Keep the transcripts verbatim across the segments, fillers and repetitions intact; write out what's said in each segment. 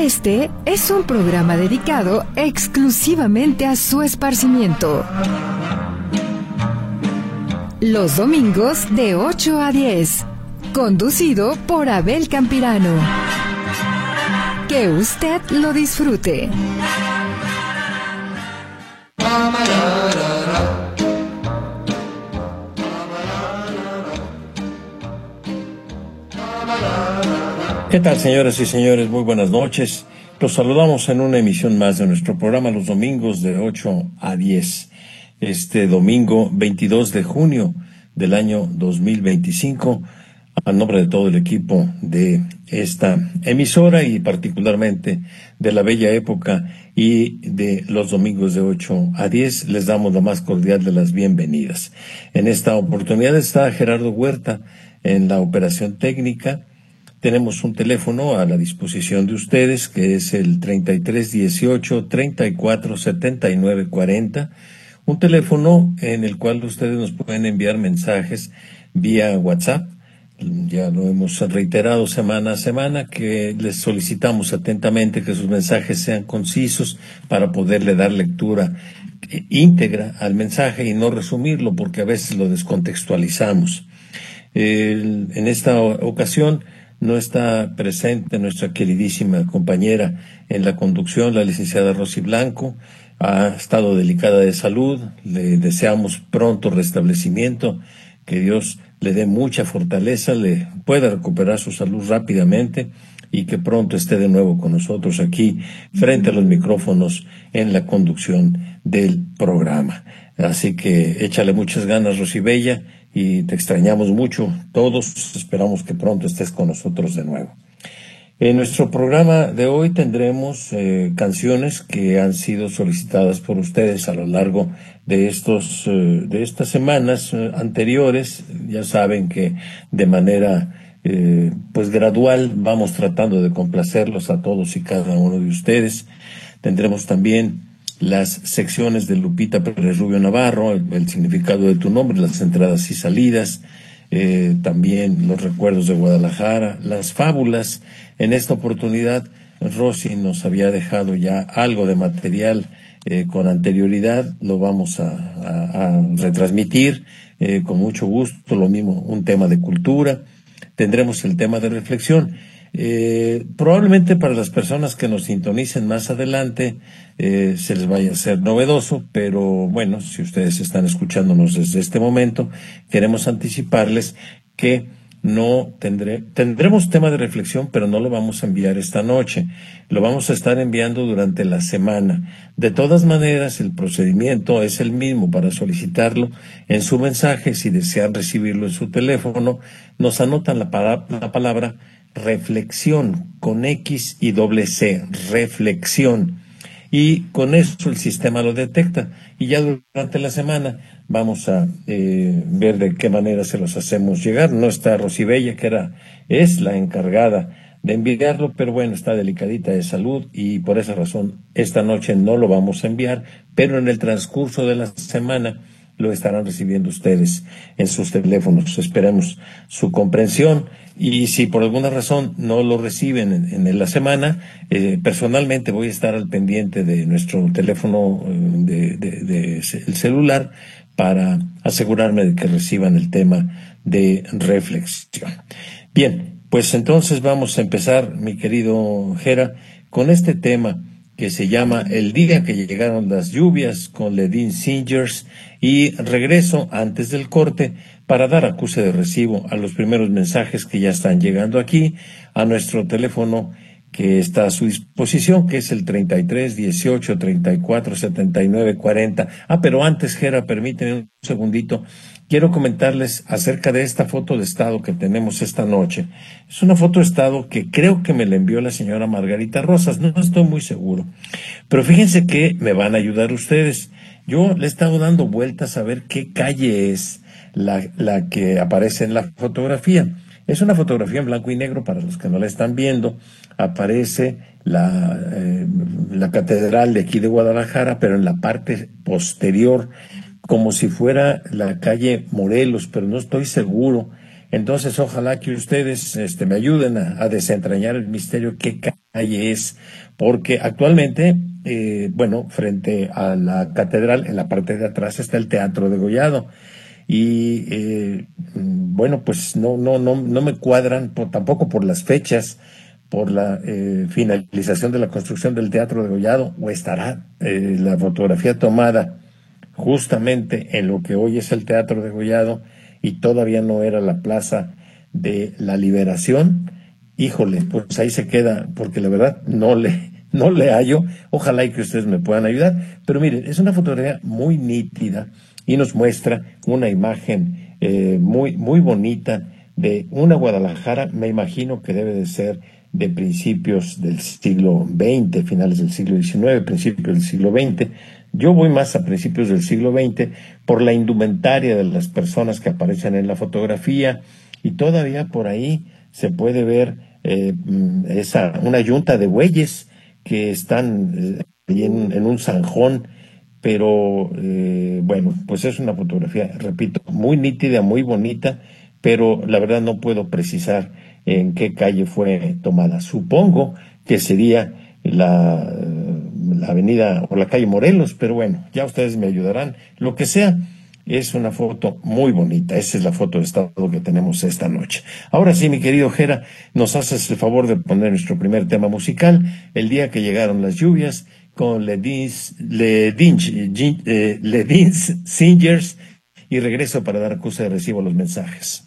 Este es un programa dedicado exclusivamente a su esparcimiento. Los domingos de ocho a diez. Conducido por Abel Campirano. Que usted lo disfrute. ¿Qué tal, señoras y señores? Muy buenas noches. Los saludamos en una emisión más de nuestro programa los domingos de ocho a diez. Este domingo veintidós de junio del año dos mil veinticinco, a nombre de todo el equipo de esta emisora y particularmente de la Bella Época y de los domingos de ocho a diez, les damos la más cordial de las bienvenidas. En esta oportunidad está Gerardo Huerta en la operación técnica. Tenemos un teléfono a la disposición de ustedes que es el treinta y tres dieciocho, treinta y cuatro setenta y nueve cuarenta, un teléfono en el cual ustedes nos pueden enviar mensajes vía WhatsApp. Ya lo hemos reiterado semana a semana que les solicitamos atentamente que sus mensajes sean concisos para poderle dar lectura íntegra al mensaje y no resumirlo porque a veces lo descontextualizamos. El, en esta ocasión no está presente nuestra queridísima compañera en la conducción, la licenciada Rosy Blanco. Ha estado delicada de salud, le deseamos pronto restablecimiento, que Dios le dé mucha fortaleza, le pueda recuperar su salud rápidamente y que pronto esté de nuevo con nosotros aquí frente a los micrófonos en la conducción del programa. Así que échale muchas ganas, Rosy Bella, y te extrañamos mucho. Todos esperamos que pronto estés con nosotros de nuevo. En nuestro programa de hoy tendremos eh, canciones que han sido solicitadas por ustedes a lo largo de estos eh, de estas semanas eh, anteriores. Ya saben que de manera eh, pues gradual vamos tratando de complacerlos a todos y cada uno de ustedes. Tendremos también las secciones de Lupita Pérez Rubio Navarro, el, el significado de tu nombre, las entradas y salidas, eh, también los recuerdos de Guadalajara, las fábulas. En esta oportunidad, Rosy nos había dejado ya algo de material eh, con anterioridad, lo vamos a, a, a retransmitir eh, con mucho gusto, lo mismo un tema de cultura, tendremos el tema de reflexión. Eh, probablemente para las personas que nos sintonicen más adelante eh, se les vaya a ser novedoso, pero bueno, si ustedes están escuchándonos desde este momento, queremos anticiparles que no tendré, tendremos tema de reflexión, pero no lo vamos a enviar esta noche, lo vamos a estar enviando durante la semana. De todas maneras, el procedimiento es el mismo para solicitarlo en su mensaje. Si desean recibirlo en su teléfono, nos anotan la, para, la palabra reflexión con X y doble C, reflexión, y con eso el sistema lo detecta y ya durante la semana vamos a eh, ver de qué manera se los hacemos llegar. No está Rosy Bella, que era es la encargada de enviarlo, pero bueno, está delicadita de salud y por esa razón esta noche no lo vamos a enviar, pero en el transcurso de la semana lo estarán recibiendo ustedes en sus teléfonos. Esperamos su comprensión y si por alguna razón no lo reciben en, en la semana, eh, personalmente voy a estar al pendiente de nuestro teléfono eh, de, de, de el celular para asegurarme de que reciban el tema de reflexión. Bien, pues entonces vamos a empezar, mi querido Gera, con este tema que se llama El día que llegaron las lluvias, con Ledeen Singers, y regreso antes del corte para dar acuse de recibo a los primeros mensajes que ya están llegando aquí a nuestro teléfono que está a su disposición, que es el treinta y tres dieciocho, treinta y cuatro setenta y nueve cuarenta. Ah, pero antes, Gera, permíteme un segundito. Quiero comentarles acerca de esta foto de estado que tenemos esta noche. Es una foto de estado que creo que me la envió la señora Margarita Rosas, no estoy muy seguro. Pero fíjense que me van a ayudar ustedes. Yo le he estado dando vueltas a ver qué calle es la, la que aparece en la fotografía. Es una fotografía en blanco y negro para los que no la están viendo. Aparece la, eh, la catedral de aquí de Guadalajara, pero en la parte posterior, como si fuera la calle Morelos, pero no estoy seguro. Entonces, ojalá que ustedes este, me ayuden a, a desentrañar el misterio. ¿Qué calle es porque actualmente, eh, bueno, frente a la catedral, en la parte de atrás está el Teatro Degollado. Y eh, bueno, pues no, no, no, no me cuadran por, tampoco por las fechas, por la eh, finalización de la construcción del Teatro Degollado, o estará eh, la fotografía tomada justamente en lo que hoy es el Teatro Degollado y todavía no era la Plaza de la Liberación. Híjole, pues ahí se queda, porque la verdad no le, no le hallo. Ojalá y que ustedes me puedan ayudar. Pero miren, es una fotografía muy nítida y nos muestra una imagen eh, muy, muy bonita de una Guadalajara, me imagino que debe de ser de principios del siglo veinte, finales del siglo diecinueve, principios del siglo veinte. Yo voy más a principios del siglo veinte por la indumentaria de las personas que aparecen en la fotografía, y todavía por ahí se puede ver eh, esa, una yunta de bueyes que están eh, ahí en, en un zanjón. Pero eh, bueno, pues es una fotografía, repito, muy nítida, muy bonita, pero la verdad no puedo precisar en qué calle fue tomada. Supongo que sería la, la avenida o la calle Morelos, pero bueno, ya ustedes me ayudarán. Lo que sea, es una foto muy bonita. Esa es la foto de estado que tenemos esta noche. Ahora sí, mi querido Jera, nos haces el favor de poner nuestro primer tema musical, El día que llegaron las lluvias, con Ledins, Ledins, eh, Ledins Singers, y regreso para dar acuse de recibo a los mensajes.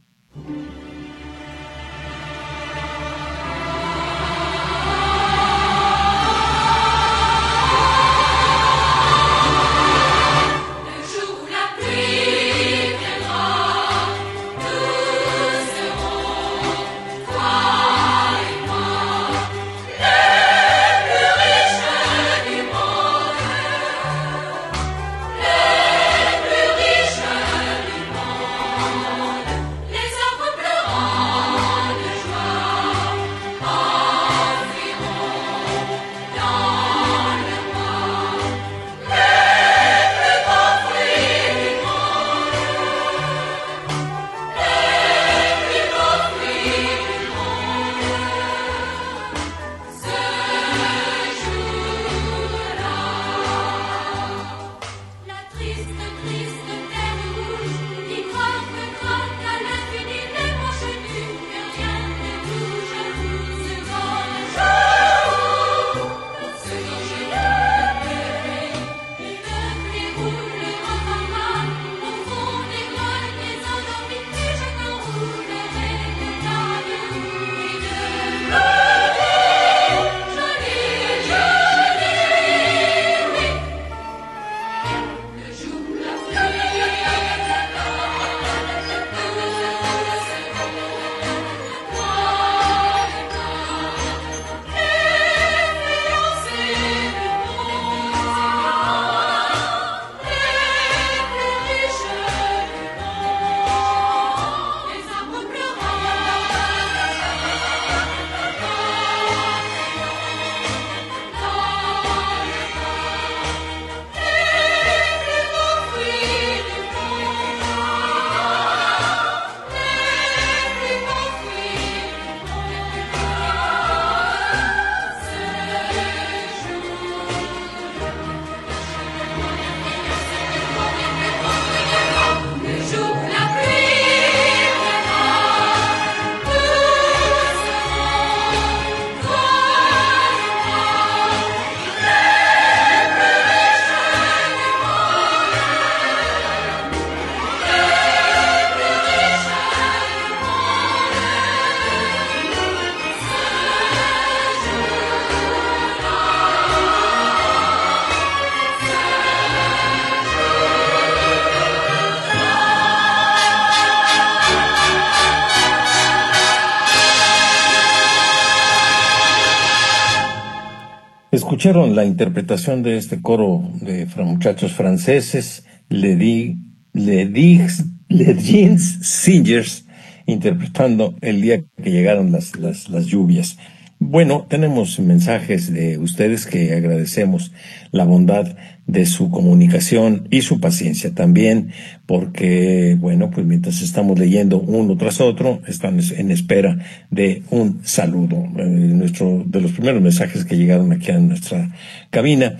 Escucharon la interpretación de este coro de muchachos franceses, Ledi, Ledins, Ledins Singers, interpretando El día que llegaron las, las, las lluvias. Bueno, tenemos mensajes de ustedes que agradecemos la bondad de su comunicación y su paciencia también, porque, bueno, pues mientras estamos leyendo uno tras otro, están en espera de un saludo. Eh, nuestro, de los primeros mensajes que llegaron aquí a nuestra cabina,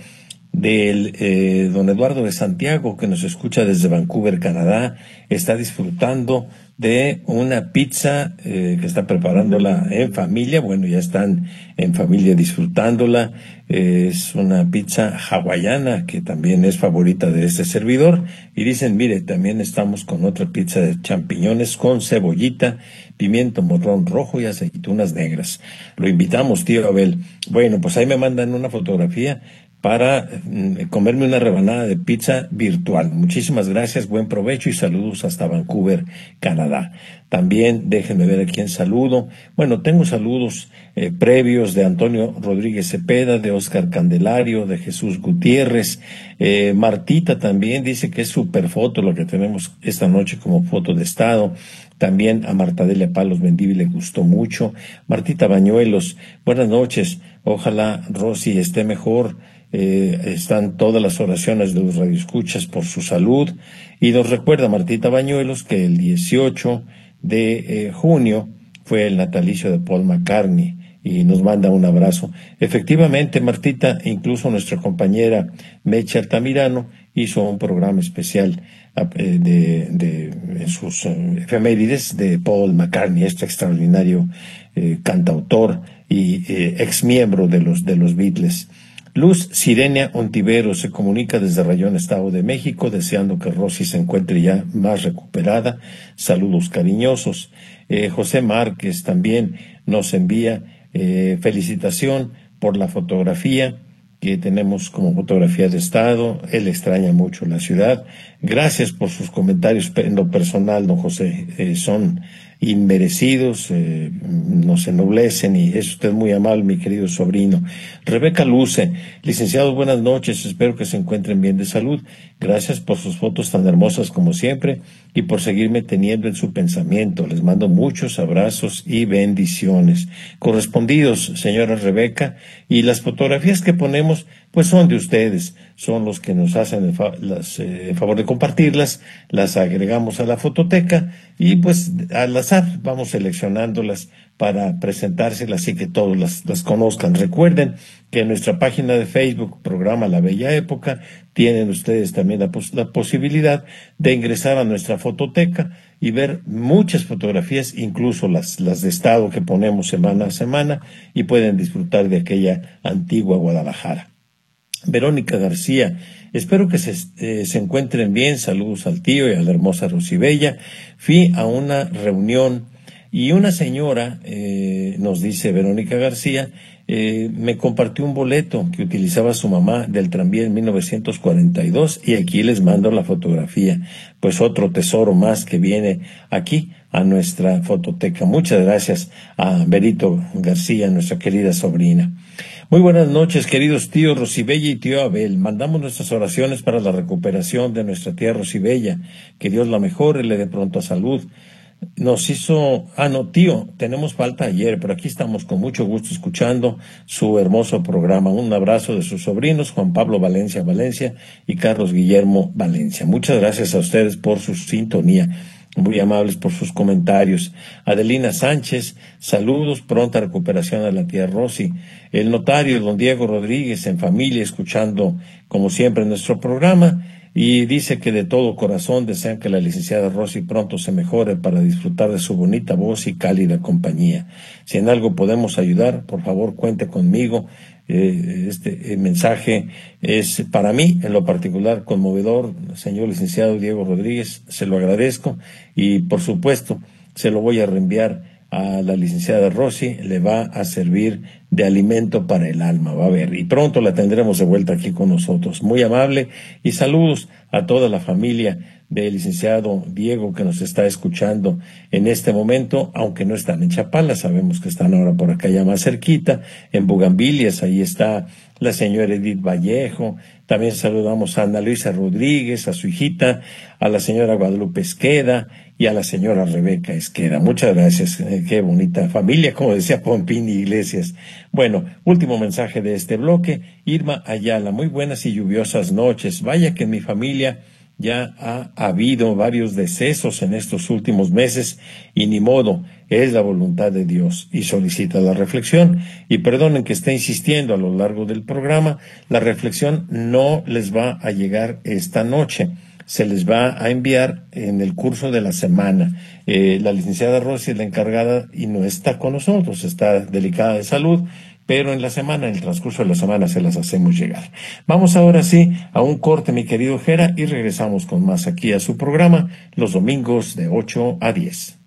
del eh, don Eduardo de Santiago, que nos escucha desde Vancouver, Canadá, está disfrutando de una pizza eh, que está preparándola en familia. Bueno, ya están en familia disfrutándola. Eh, es una pizza hawaiana que también es favorita de este servidor. Y dicen, mire, también estamos con otra pizza de champiñones con cebollita, pimiento morrón rojo y aceitunas negras. Lo invitamos, tío Abel. Bueno, pues ahí me mandan una fotografía para mm, comerme una rebanada de pizza virtual. Muchísimas gracias, buen provecho y saludos hasta Vancouver, Canadá. También déjenme ver a quién saludo. Bueno, tengo saludos eh, previos de Antonio Rodríguez Cepeda, de Oscar Candelario, de Jesús Gutiérrez. Eh, Martita también dice que es super foto lo que tenemos esta noche como foto de estado. También a Marta Delia Palos Mendivi le gustó mucho. Martita Bañuelos, buenas noches. Ojalá Rosy esté mejor. Eh, están todas las oraciones de los radioescuchas por su salud. Y nos recuerda Martita Bañuelos que el dieciocho de eh, junio fue el natalicio de Paul McCartney y nos manda un abrazo. Efectivamente, Martita, incluso nuestra compañera Mecha Altamirano hizo un programa especial eh, de, de, de sus eh, efemérides de Paul McCartney, este extraordinario eh, cantautor y eh, ex miembro de los, de los Beatles. Luz Sirenia Ontivero se comunica desde Rayón, Estado de México, deseando que Rosy se encuentre ya más recuperada. Saludos cariñosos. Eh, José Márquez también nos envía eh, felicitación por la fotografía que tenemos como fotografía de estado. Él extraña mucho la ciudad. Gracias por sus comentarios en lo personal, don José. Eh, son inmerecidos, eh, nos ennoblecen y es usted muy amable, mi querido sobrino. Rebeca Luce, licenciados, buenas noches, espero que se encuentren bien de salud. Gracias por sus fotos tan hermosas como siempre y por seguirme teniendo en su pensamiento. Les mando muchos abrazos y bendiciones. Correspondidos, señora Rebeca, y las fotografías que ponemos pues son de ustedes, son los que nos hacen el, fa las, eh, el favor de compartirlas, las agregamos a la fototeca y pues al azar vamos seleccionándolas para presentárselas y que todos las, las conozcan. Recuerden que en nuestra página de Facebook, programa La Bella Época, tienen ustedes también la, pos la posibilidad de ingresar a nuestra fototeca y ver muchas fotografías, incluso las, las de estado que ponemos semana a semana, y pueden disfrutar de aquella antigua Guadalajara. Verónica García, espero que se, eh, se encuentren bien. Saludos al tío y a la hermosa Rosibella. Fui a una reunión y una señora, eh, nos dice Verónica García, eh, me compartió un boleto que utilizaba su mamá del tranvía en mil novecientos cuarenta y dos y aquí les mando la fotografía. Pues otro tesoro más que viene aquí a nuestra fototeca. Muchas gracias a Berito García, nuestra querida sobrina. Muy buenas noches, queridos tíos Rosibella y tío Abel. Mandamos nuestras oraciones para la recuperación de nuestra tía Rosibella. Que Dios la mejore, le dé pronta salud. Nos hizo, ah no, tío, tenemos falta ayer, pero aquí estamos con mucho gusto escuchando su hermoso programa. Un abrazo de sus sobrinos, Juan Pablo Valencia Valencia y Carlos Guillermo Valencia. Muchas gracias a ustedes por su sintonía. Muy amables por sus comentarios. Adelina Sánchez, saludos, pronta recuperación a la tía Rosy. El notario, don Diego Rodríguez, en familia, escuchando como siempre nuestro programa, y dice que de todo corazón desean que la licenciada Rosy pronto se mejore para disfrutar de su bonita voz y cálida compañía. Si en algo podemos ayudar, por favor cuente conmigo. Eh, este eh, mensaje es para mí en lo particular conmovedor, señor licenciado Diego Rodríguez, se lo agradezco y por supuesto se lo voy a reenviar a la licenciada Rosy, le va a servir de alimento para el alma, va a ver, y pronto la tendremos de vuelta aquí con nosotros. Muy amable y saludos a toda la familia del licenciado Diego que nos está escuchando en este momento, aunque no están en Chapala, sabemos que están ahora por acá ya más cerquita, en Bugambilias, ahí está la señora Edith Vallejo. También saludamos a Ana Luisa Rodríguez, a su hijita, a la señora Guadalupe Esqueda, y a la señora Rebeca Esqueda. Muchas gracias, eh, qué bonita familia, como decía Pompín Iglesias. Bueno, último mensaje de este bloque. Irma Ayala, muy buenas y lluviosas noches. Vaya que en mi familia ya ha habido varios decesos en estos últimos meses y ni modo, es la voluntad de Dios. Y solicita la reflexión. Y perdonen que esté insistiendo a lo largo del programa, la reflexión no les va a llegar esta noche. Se les va a enviar en el curso de la semana. Eh, la licenciada Rosy es la encargada y no está con nosotros, está delicada de salud, pero en la semana, en el transcurso de la semana, se las hacemos llegar. Vamos ahora sí a un corte, mi querido Jera, y regresamos con más aquí a su programa, los domingos de ocho a diez.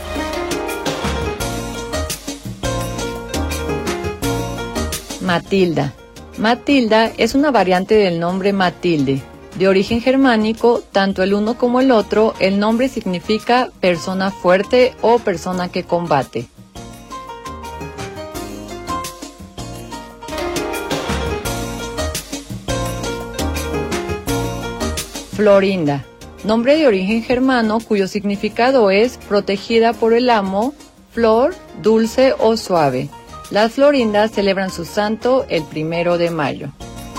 Matilda. Matilda es una variante del nombre Matilde. De origen germánico, tanto el uno como el otro, el nombre significa persona fuerte o persona que combate. Florinda, nombre de origen germano cuyo significado es protegida por el amo, flor, dulce o suave. Las florindas celebran su santo el primero de mayo.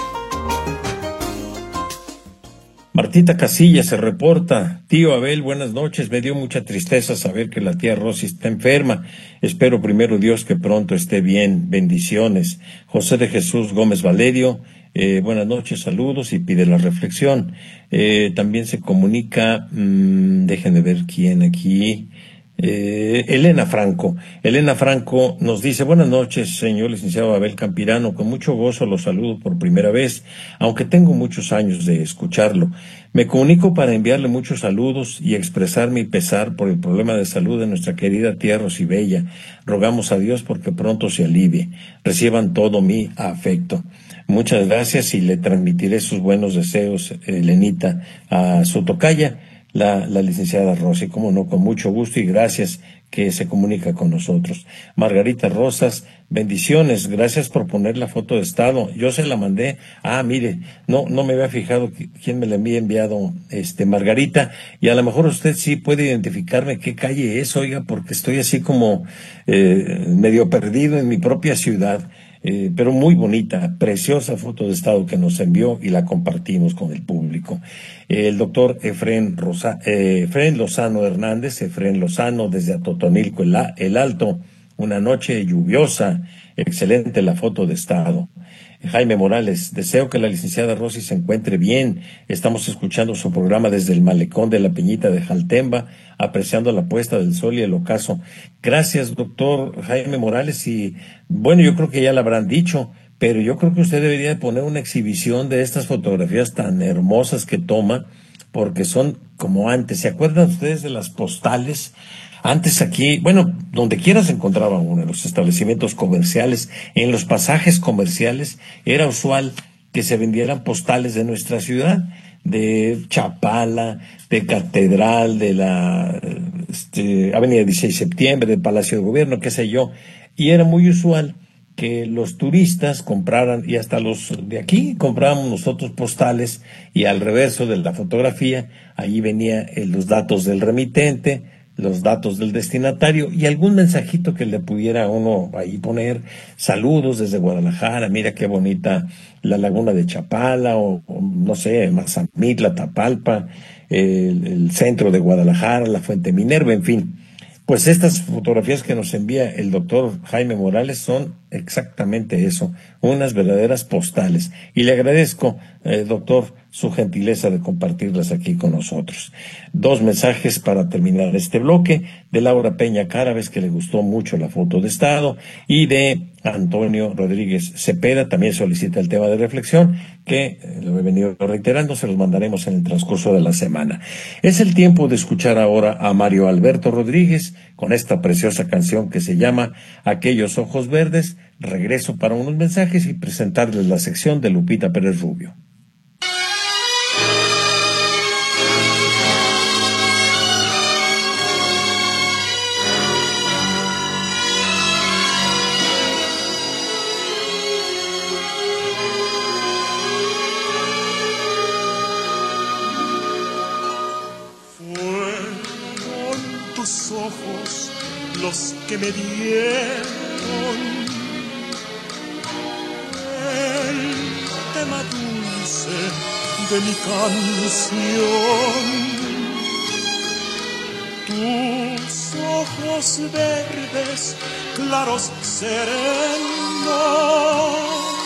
Martita Casillas se reporta. Tío Abel, buenas noches. Me dio mucha tristeza saber que la tía Rosy está enferma. Espero primero Dios que pronto esté bien. Bendiciones. José de Jesús Gómez Valerio, eh, buenas noches, saludos y pide la reflexión. Eh, también se comunica, mmm, déjenme ver quién aquí. Eh, Elena Franco. Elena Franco nos dice, buenas noches, señor licenciado Abel Campirano, con mucho gozo lo saludo por primera vez, aunque tengo muchos años de escucharlo. Me comunico para enviarle muchos saludos y expresar mi pesar por el problema de salud de nuestra querida tía Rosibella. Rogamos a Dios porque pronto se alivie. Reciban todo mi afecto. Muchas gracias y le transmitiré sus buenos deseos, Elenita, a su tocaya, La, la licenciada Rosy, cómo no, con mucho gusto y gracias que se comunica con nosotros. Margarita Rosas, bendiciones, gracias por poner la foto de estado. Yo se la mandé. Ah, mire, no, no me había fijado quién me la había enviado, este, Margarita, y a lo mejor usted sí puede identificarme qué calle es, oiga, porque estoy así como eh, medio perdido en mi propia ciudad. Eh, pero muy bonita, preciosa foto de estado que nos envió y la compartimos con el público. Eh, el doctor Efrén, Rosa, eh, Efrén Lozano Hernández, Efrén Lozano desde Atotonilco, el, el Alto, una noche lluviosa, excelente la foto de estado. Jaime Morales, deseo que la licenciada Rosy se encuentre bien. Estamos escuchando su programa desde el malecón de la Peñita de Jaltemba, apreciando la puesta del sol y el ocaso. Gracias, doctor Jaime Morales. Y bueno, yo creo que ya lo habrán dicho, pero yo creo que usted debería poner una exhibición de estas fotografías tan hermosas que toma, porque son como antes. ¿Se acuerdan ustedes de las postales? Antes aquí, bueno, donde quiera se encontraba uno, en los establecimientos comerciales, en los pasajes comerciales, era usual que se vendieran postales de nuestra ciudad, de Chapala, de Catedral, de la este, Avenida dieciséis de Septiembre, del Palacio de Gobierno, qué sé yo, y era muy usual que los turistas compraran, y hasta los de aquí comprábamos nosotros postales, y al reverso de la fotografía, ahí venía eh, los datos del remitente, los datos del destinatario y algún mensajito que le pudiera uno ahí poner, saludos desde Guadalajara, mira qué bonita la laguna de Chapala, o, o no sé, Mazamitla, Tapalpa, el, el centro de Guadalajara, la Fuente Minerva, en fin. Pues estas fotografías que nos envía el doctor Jaime Morales son exactamente eso, unas verdaderas postales. Y le agradezco, eh, doctor, su gentileza de compartirlas aquí con nosotros. Dos mensajes para terminar este bloque, de Laura Peña Cárabes, que le gustó mucho la foto de estado, y de Antonio Rodríguez Cepeda, también solicita el tema de reflexión, que eh, lo he venido reiterando, se los mandaremos en el transcurso de la semana. Es el tiempo de escuchar ahora a Mario Alberto Rodríguez con esta preciosa canción que se llama Aquellos Ojos Verdes. Regreso para unos mensajes y presentarles la sección de Lupita Pérez Rubio. Fue que me dieron, el tema dulce de mi canción. Tus ojos verdes, claros, serenos,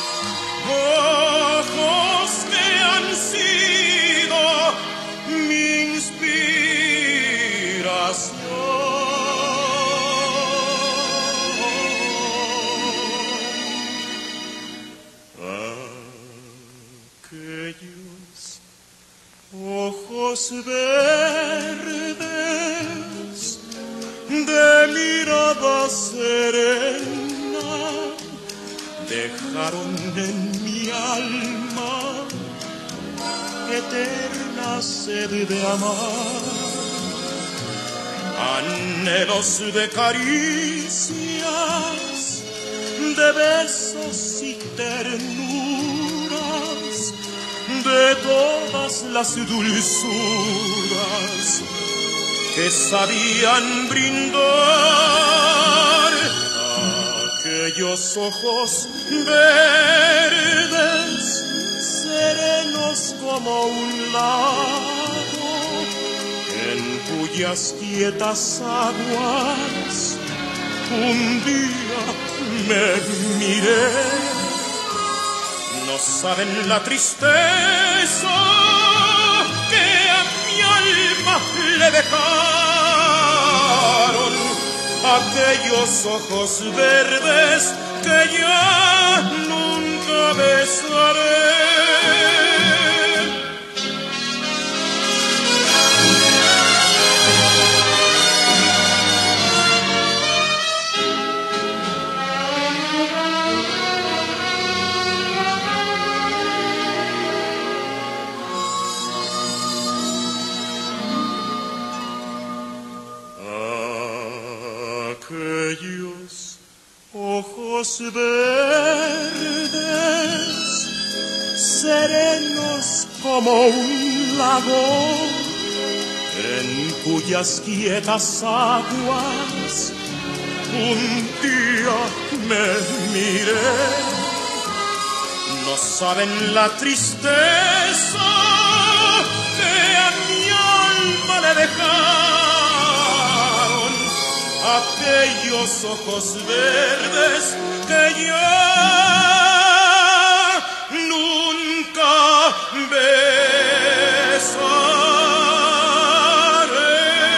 ojos que han sido mi inspiración. Aquellos ojos verdes de mirada serena dejaron en mi alma eterna sed de amar, anhelos de caricias, de besos y ternuras, de todas las dulzuras que sabían brindar aquellos ojos verdes, serenos como un lago, en cuyas quietas aguas un día me miré. No saben la tristeza que a mi alma le dejaron aquellos ojos verdes que ya nunca besaré. Aquellos ojos verdes, serenos como un lago, en cuyas quietas aguas un día me miré. No saben la tristeza que a mi alma le dejaron aquellos ojos verdes que ya nunca besaré.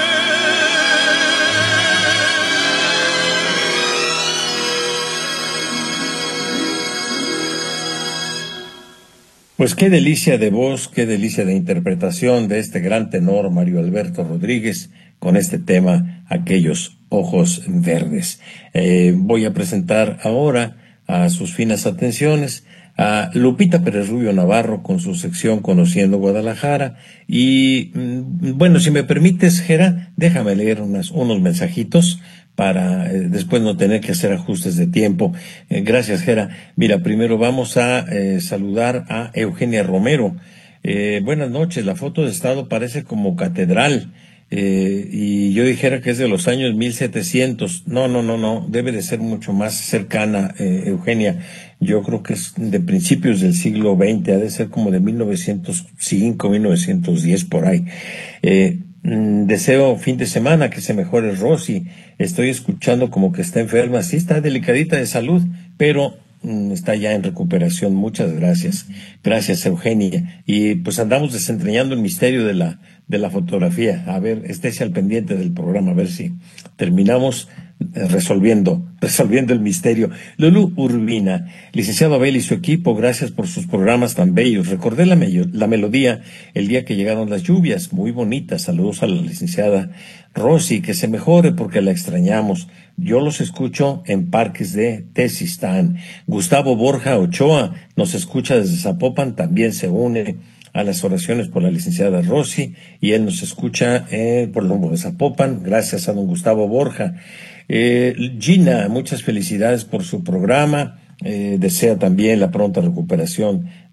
Pues qué delicia de voz, qué delicia de interpretación de este gran tenor Mario Alberto Rodríguez con este tema, Aquellos Ojos Verdes. Eh, voy a presentar ahora a sus finas atenciones a Lupita Pérez Rubio Navarro con su sección Conociendo Guadalajara. Y bueno, si me permites, Gera, déjame leer unas, unos mensajitos para eh, después no tener que hacer ajustes de tiempo. Eh, gracias, Gera. Mira, primero vamos a eh, saludar a Eugenia Romero. Eh, buenas noches, la foto de estado parece como catedral. Eh, y yo dijera que es de los años mil setecientos. No, no, no, no, debe de ser mucho más cercana, eh, Eugenia. Yo creo que es de principios del siglo veinte, ha de ser como de mil novecientos cinco, mil novecientos diez, por ahí. Eh, mm, deseo fin de semana que se mejore Rosy. Estoy escuchando como que está enferma. Sí, está delicadita de salud, pero mm, está ya en recuperación. Muchas gracias. Gracias, Eugenia. Y pues andamos desentrañando el misterio de la de la fotografía. A ver, estése al pendiente del programa, a ver si terminamos resolviendo, resolviendo el misterio. Lulú Urbina, licenciado Abel y su equipo, gracias por sus programas tan bellos. Recordé la, me- la melodía el día que llegaron las lluvias, muy bonita. Saludos a la licenciada Rosy, que se mejore porque la extrañamos. Yo los escucho en Parques de Tezistán. Gustavo Borja Ochoa nos escucha desde Zapopan, también se une a las oraciones por la licenciada Rosy, y él nos escucha eh, por el rumbo de Zapopan. Gracias a don Gustavo Borja. Eh, Gina, muchas felicidades por su programa. Eh, desea también la pronta recuperación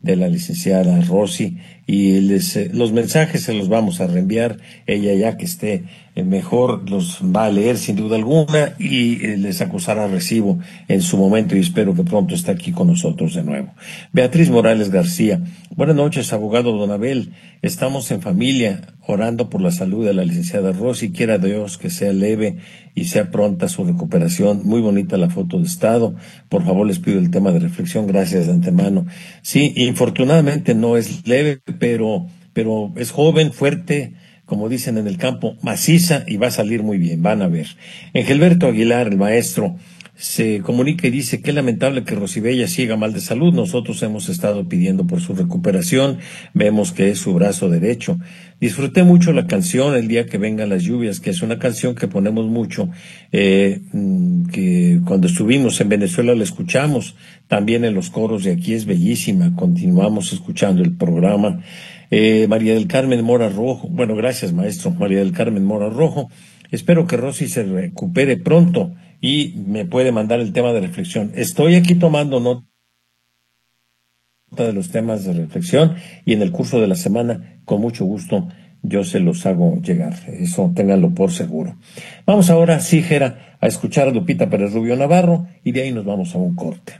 de la licenciada Rosy, y les, eh, los mensajes se los vamos a reenviar. Ella, ya que esté eh, mejor, los va a leer sin duda alguna y eh, les acusará recibo en su momento, y espero que pronto esté aquí con nosotros de nuevo. Beatriz Morales García: buenas noches, abogado Don Abel. Estamos en familia orando por la salud de la licenciada Rosy. Quiera Dios que sea leve y sea pronta su recuperación. Muy bonita la foto de estado. Por favor, les pido el tema de reflexión. Gracias de antemano. Sí, infortunadamente no es leve, pero, pero es joven, fuerte, como dicen en el campo, maciza, y va a salir muy bien, van a ver. Engelberto Aguilar, el maestro, se comunica y dice: qué lamentable que Rosibella siga mal de salud. Nosotros hemos estado pidiendo por su recuperación. Vemos que es su brazo derecho. Disfruté mucho la canción El día que vengan las lluvias, que es una canción que ponemos mucho, eh, que cuando estuvimos en Venezuela la escuchamos también en los coros, de aquí es bellísima. Continuamos escuchando el programa. Eh, María del Carmen Mora Rojo, bueno, gracias maestro. María del Carmen Mora Rojo: espero que Rosy se recupere pronto y me puede mandar el tema de reflexión. Estoy aquí tomando nota de los temas de reflexión, y en el curso de la semana, con mucho gusto, yo se los hago llegar. Eso ténganlo por seguro. Vamos ahora, sí, Jera, a escuchar a Lupita Pérez Rubio Navarro, y de ahí nos vamos a un corte.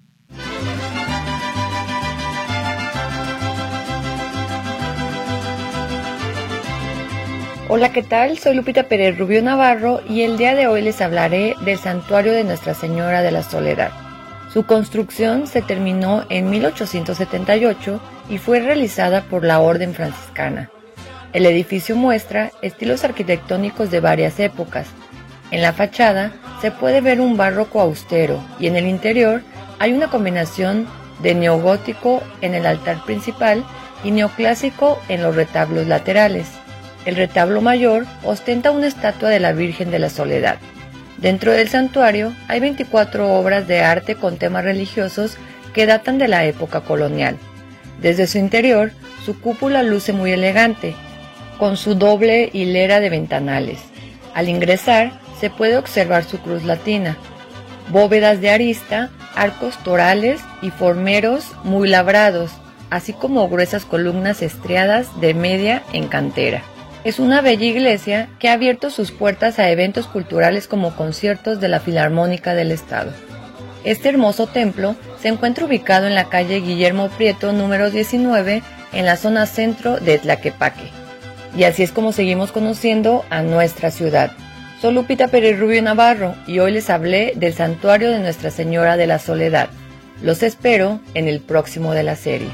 Hola, ¿qué tal? Soy Lupita Pérez Rubio Navarro y el día de hoy les hablaré del Santuario de Nuestra Señora de la Soledad. Su construcción se terminó en mil ochocientos setenta y ocho y fue realizada por la Orden Franciscana. El edificio muestra estilos arquitectónicos de varias épocas. En la fachada se puede ver un barroco austero, y en el interior hay una combinación de neogótico en el altar principal y neoclásico en los retablos laterales. El retablo mayor ostenta una estatua de la Virgen de la Soledad. Dentro del santuario hay veinticuatro obras de arte con temas religiosos que datan de la época colonial. Desde su interior, su cúpula luce muy elegante, con su doble hilera de ventanales. Al ingresar, se puede observar su cruz latina, bóvedas de arista, arcos torales y formeros muy labrados, así como gruesas columnas estriadas de media en cantera. Es una bella iglesia que ha abierto sus puertas a eventos culturales como conciertos de la Filarmónica del Estado. Este hermoso templo se encuentra ubicado en la calle Guillermo Prieto número diecinueve, en la zona centro de Tlaquepaque. Y así es como seguimos conociendo a nuestra ciudad. Soy Lupita Pérez Rubio Navarro y hoy les hablé del Santuario de Nuestra Señora de la Soledad. Los espero en el próximo de la serie.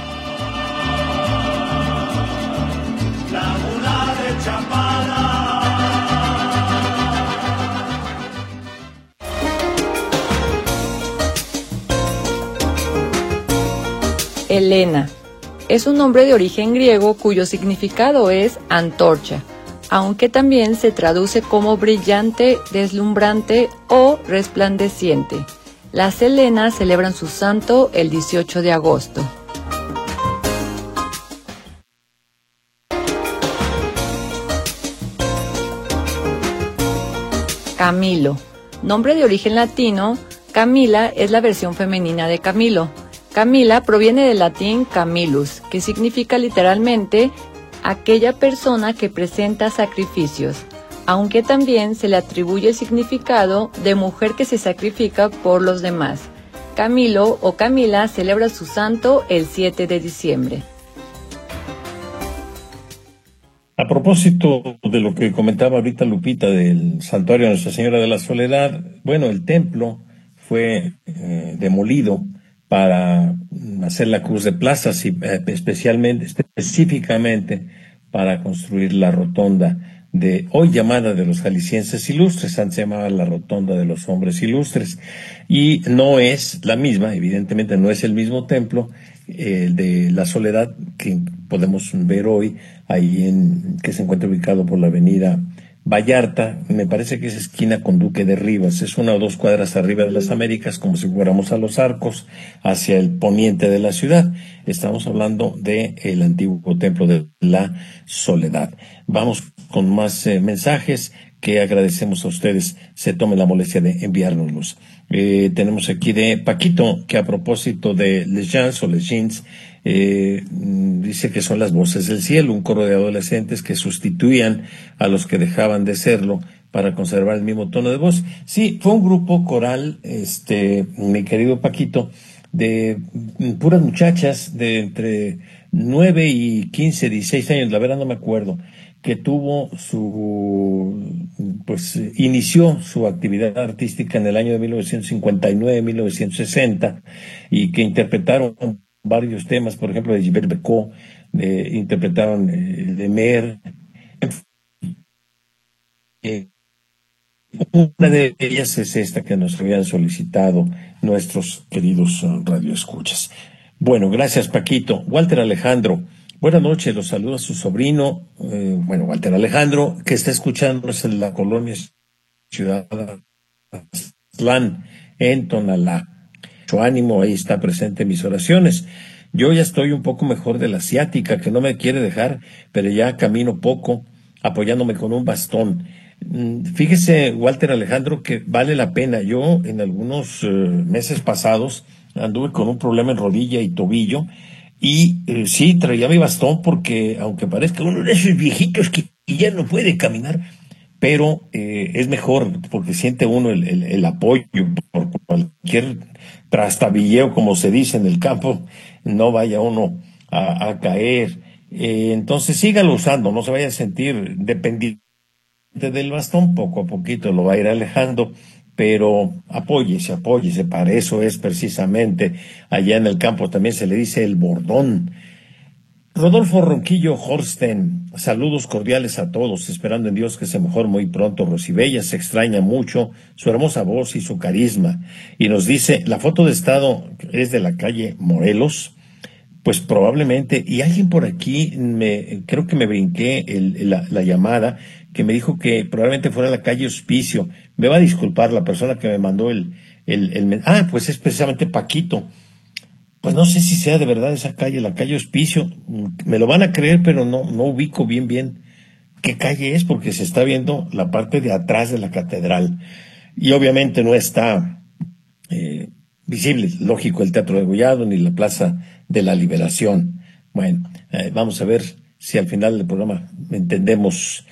Helena es un nombre de origen griego cuyo significado es antorcha, aunque también se traduce como brillante, deslumbrante o resplandeciente. Las helenas celebran su santo el dieciocho de agosto. Camilo, nombre de origen latino. Camila es la versión femenina de Camilo. Camila proviene del latín camillus, que significa literalmente aquella persona que presenta sacrificios, aunque también se le atribuye el significado de mujer que se sacrifica por los demás. Camilo o Camila celebra su santo el siete de diciembre. A propósito de lo que comentaba ahorita Lupita del Santuario de Nuestra Señora de la Soledad, bueno, el templo fue eh, demolido para hacer la cruz de plazas y eh, especialmente, específicamente para construir la rotonda de hoy llamada de los jaliscienses ilustres. Antes se llamaba la rotonda de los hombres ilustres, y no es la misma, evidentemente no es el mismo templo eh, de la Soledad que podemos ver hoy ahí en, que se encuentra ubicado por la avenida Vallarta. Me parece que es esquina con Duque de Rivas, es una o dos cuadras arriba de las Américas, como si fuéramos a Los Arcos, hacia el poniente de la ciudad. Estamos hablando de el antiguo templo de la Soledad. Vamos con más eh, mensajes. que agradecemos a ustedes se tomen la molestia de enviárnoslos. Eh, tenemos aquí de Paquito, que a propósito de Les Gens o Les Gens, eh, dice que son las voces del cielo, un coro de adolescentes que sustituían a los que dejaban de serlo para conservar el mismo tono de voz. Sí, fue un grupo coral, este, mi querido Paquito, de puras muchachas de entre nueve y quince, dieciséis años, la verdad no me acuerdo, que tuvo su, pues, inició su actividad artística en el año de mil novecientos cincuenta y nueve, mil novecientos sesenta, y que interpretaron varios temas, por ejemplo, de Gilbert Bécaud, de, interpretaron eh, de Mer. Eh, una de ellas es esta que nos habían solicitado nuestros queridos uh, radioescuchas. Bueno, gracias, Paquito. Walter Alejandro, buenas noches, los saluda su sobrino, eh, bueno, Walter Alejandro, que está escuchándonos en la colonia Ciudad Aztlán, en Tonalá. Su ánimo, ahí está presente en mis oraciones. Yo ya estoy un poco mejor de la ciática, que no me quiere dejar, pero ya camino poco, apoyándome con un bastón. Fíjese, Walter Alejandro, que vale la pena. Yo en algunos eh, meses pasados anduve con un problema en rodilla y tobillo, y eh, sí, traía mi bastón porque, aunque parezca uno de esos viejitos que ya no puede caminar, pero eh, es mejor porque siente uno el, el, el apoyo por cualquier trastabilleo, como se dice en el campo, no vaya uno a, a caer. Eh, entonces sígalo usando, no se vaya a sentir dependiente del bastón, poco a poquito lo va a ir alejando, pero apóyese, apóyese, para eso es precisamente. Allá en el campo también se le dice el bordón. Rodolfo Ronquillo Horsten, saludos cordiales a todos, esperando en Dios que se mejore muy pronto Rosibella, se extraña mucho su hermosa voz y su carisma. Y nos dice, la foto de estado es de la calle Morelos. Pues probablemente, y alguien por aquí, me creo que me brinqué el, la, la llamada, que me dijo que probablemente fuera la calle Hospicio. Me va a disculpar la persona que me mandó el, el, el, ah, pues es precisamente Paquito. Pues no sé si sea de verdad esa calle, la calle Hospicio. Me lo van a creer, pero no, no ubico bien bien qué calle es, porque se está viendo la parte de atrás de la catedral. Y obviamente no está eh, visible, lógico, el Teatro de Degollado ni la Plaza de la Liberación. Bueno, eh, vamos a ver si al final del programa entendemos,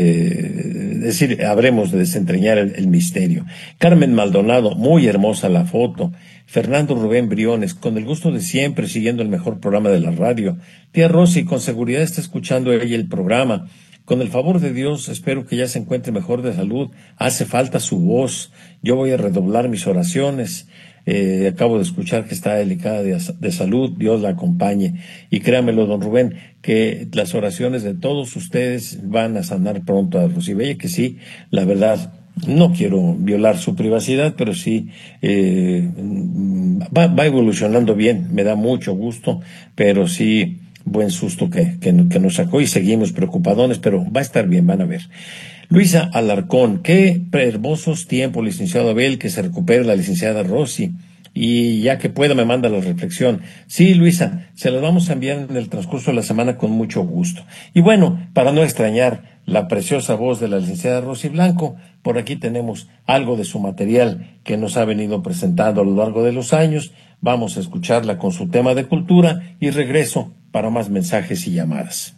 eh, es decir, habremos de desentrañar el, el misterio. Carmen Maldonado, muy hermosa la foto. Fernando Rubén Briones, con el gusto de siempre, siguiendo el mejor programa de la radio. Tía Rosy, con seguridad está escuchando ella el programa. Con el favor de Dios, espero que ya se encuentre mejor de salud. Hace falta su voz. Yo voy a redoblar mis oraciones. Eh, acabo de escuchar que está delicada de, de salud, Dios la acompañe. Y créamelo, don Rubén, que las oraciones de todos ustedes van a sanar pronto a Rosibella, que sí, la verdad, no quiero violar su privacidad, pero sí, eh, va, va evolucionando bien, me da mucho gusto, pero sí, buen susto que, que, que nos sacó y seguimos preocupadones, pero va a estar bien, van a ver. Luisa Alarcón, qué hermosos tiempos, licenciado Abel, que se recupere la licenciada Rosy, y ya que pueda me manda la reflexión. Sí, Luisa, se las vamos a enviar en el transcurso de la semana con mucho gusto. Y bueno, para no extrañar la preciosa voz de la licenciada Rosy Blanco, por aquí tenemos algo de su material que nos ha venido presentando a lo largo de los años. Vamos a escucharla con su tema de cultura y regreso para más mensajes y llamadas.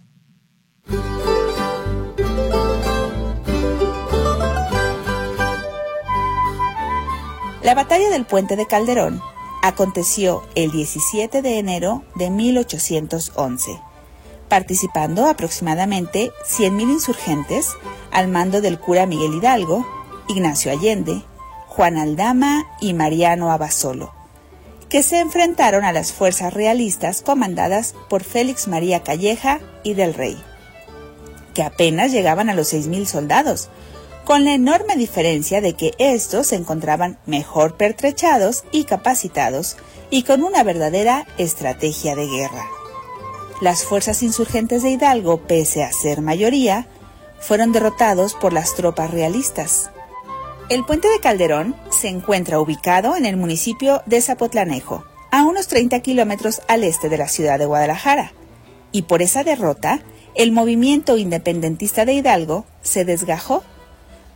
La batalla del Puente de Calderón aconteció el diecisiete de enero de mil ochocientos once, participando aproximadamente cien mil insurgentes al mando del cura Miguel Hidalgo, Ignacio Allende, Juan Aldama y Mariano Abasolo, que se enfrentaron a las fuerzas realistas comandadas por Félix María Calleja y del Rey, que apenas llegaban a los seis mil soldados, con la enorme diferencia de que estos se encontraban mejor pertrechados y capacitados y con una verdadera estrategia de guerra. Las fuerzas insurgentes de Hidalgo, pese a ser mayoría, fueron derrotados por las tropas realistas. El Puente de Calderón se encuentra ubicado en el municipio de Zapotlanejo, a unos treinta kilómetros al este de la ciudad de Guadalajara, y por esa derrota, el movimiento independentista de Hidalgo se desgajó,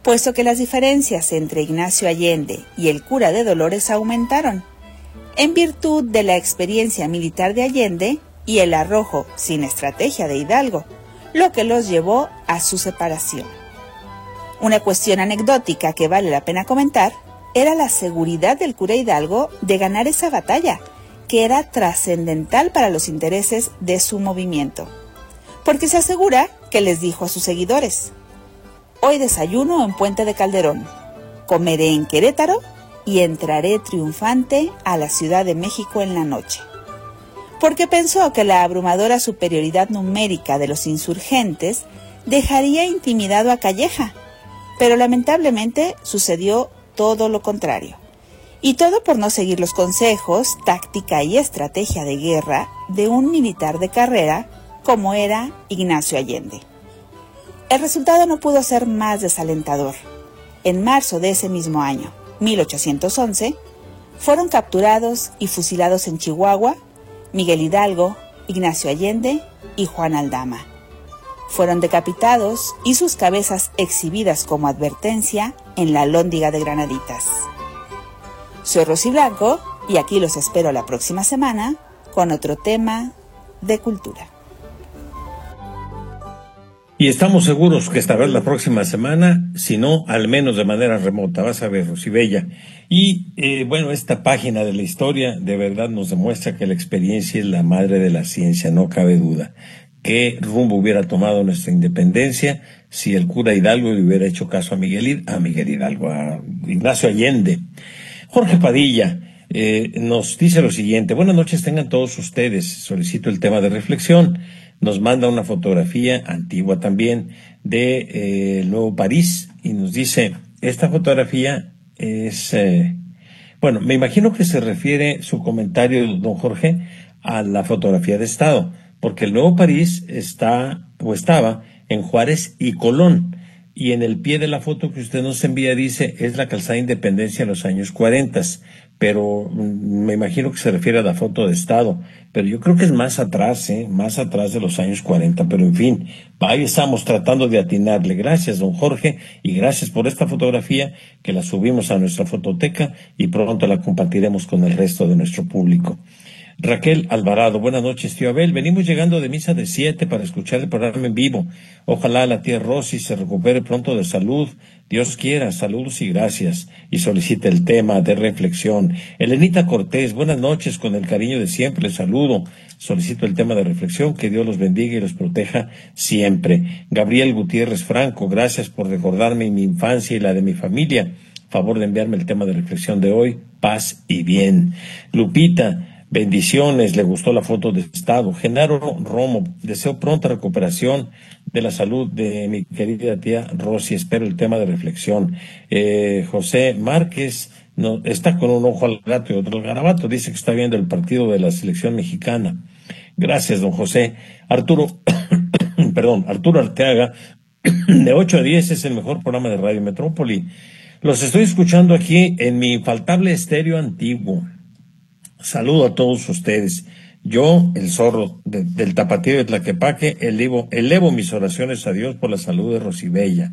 puesto que las diferencias entre Ignacio Allende y el cura de Dolores aumentaron, en virtud de la experiencia militar de Allende y el arrojo sin estrategia de Hidalgo, lo que los llevó a su separación. Una cuestión anecdótica que vale la pena comentar era la seguridad del cura Hidalgo de ganar esa batalla, que era trascendental para los intereses de su movimiento, porque se asegura que les dijo a sus seguidores: hoy desayuno en Puente de Calderón, comeré en Querétaro y entraré triunfante a la Ciudad de México en la noche, porque pensó que la abrumadora superioridad numérica de los insurgentes dejaría intimidado a Calleja, pero lamentablemente sucedió todo lo contrario. Y todo por no seguir los consejos, táctica y estrategia de guerra de un militar de carrera como era Ignacio Allende. El resultado no pudo ser más desalentador. En marzo de ese mismo año, mil ochocientos once, fueron capturados y fusilados en Chihuahua Miguel Hidalgo, Ignacio Allende y Juan Aldama. Fueron decapitados y sus cabezas exhibidas como advertencia en la Alhóndiga de Granaditas. Soy Rosy Blanco y aquí los espero la próxima semana con otro tema de cultura. Y estamos seguros que estarás la próxima semana, si no, al menos de manera remota. Vas a ver, Rosibella. Y, eh, bueno, esta página de la historia de verdad nos demuestra que la experiencia es la madre de la ciencia, no cabe duda. ¿Qué rumbo hubiera tomado nuestra independencia si el cura Hidalgo le hubiera hecho caso a Miguel, a Miguel Hidalgo, a Ignacio Allende? Jorge Padilla eh, nos dice lo siguiente: buenas noches tengan todos ustedes, solicito el tema de reflexión. Nos manda una fotografía antigua también de eh, el Nuevo París y nos dice, esta fotografía es, eh, bueno, me imagino que se refiere su comentario, don Jorge, a la fotografía de Estado, porque el Nuevo París está, o estaba, en Juárez y Colón. Y en el pie de la foto que usted nos envía dice, es la calzada Independencia en los años cuarenta, pero me imagino que se refiere a la foto de Estado, pero yo creo que es más atrás, ¿eh? más atrás de los años cuarenta, pero en fin, ahí estamos tratando de atinarle. Gracias, don Jorge, y gracias por esta fotografía que la subimos a nuestra fototeca y pronto la compartiremos con el resto de nuestro público. Raquel Alvarado, buenas noches, tío Abel. Venimos llegando de misa de siete para escuchar el programa en vivo. Ojalá la tía Rosy se recupere pronto de salud. Dios quiera, saludos y gracias. Y solicita el tema de reflexión. Elenita Cortés, buenas noches, con el cariño de siempre, les saludo. Solicito el tema de reflexión, que Dios los bendiga y los proteja siempre. Gabriel Gutiérrez Franco, gracias por recordarme mi infancia y la de mi familia. Favor de enviarme el tema de reflexión de hoy, paz y bien. Lupita, bendiciones, le gustó la foto de Estado. Genaro Romo, deseo pronta recuperación de la salud de mi querida tía Rosy, espero el tema de reflexión. Eh, José Márquez no, está con un ojo al gato y otro al garabato, dice que está viendo el partido de la selección mexicana. Gracias, don José. Arturo, perdón, Arturo Arteaga, de ocho a diez es el mejor programa de Radio Metrópoli. Los estoy escuchando aquí en mi infaltable estéreo antiguo. Saludo a todos ustedes. Yo, el zorro de, del Tapatío de Tlaquepaque, elevo, elevo mis oraciones a Dios por la salud de Rosibella.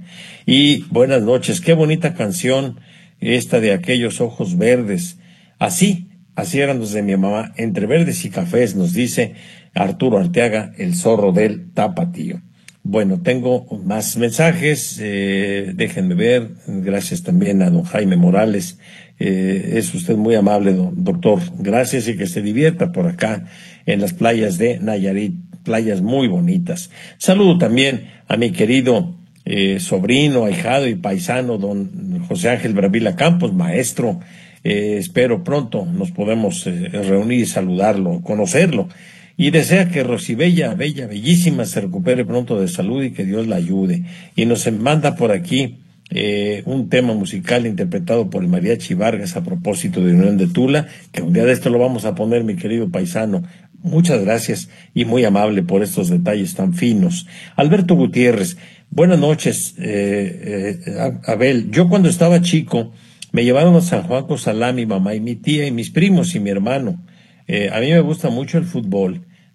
Y buenas noches. Qué bonita canción esta de Aquellos Ojos Verdes. Así, así eran los de mi mamá, entre verdes y cafés, nos dice Arturo Arteaga, el zorro del Tapatío. Bueno, tengo más mensajes, eh, déjenme ver. Gracias también a don Jaime Morales. Eh, es usted muy amable, don, doctor. Gracias y que se divierta por acá en las playas de Nayarit, playas muy bonitas. Saludo también a mi querido eh, sobrino, ahijado y paisano, don José Ángel Bravila Campos, maestro. Eh, espero pronto nos podemos eh, reunir y saludarlo, conocerlo. Y desea que Rosibella, bella, bellísima, se recupere pronto de salud y que Dios la ayude. Y nos manda por aquí eh, un tema musical interpretado por el Mariachi Vargas a propósito de Unión de Tula, que un día de esto lo vamos a poner, mi querido paisano. Muchas gracias y muy amable por estos detalles tan finos. Alberto Gutiérrez, buenas noches, eh, eh, Abel. Yo cuando estaba chico me llevaron a San Juan Cosalá mi mamá y mi tía y mis primos y mi hermano. Eh, a mí me gusta mucho el fútbol.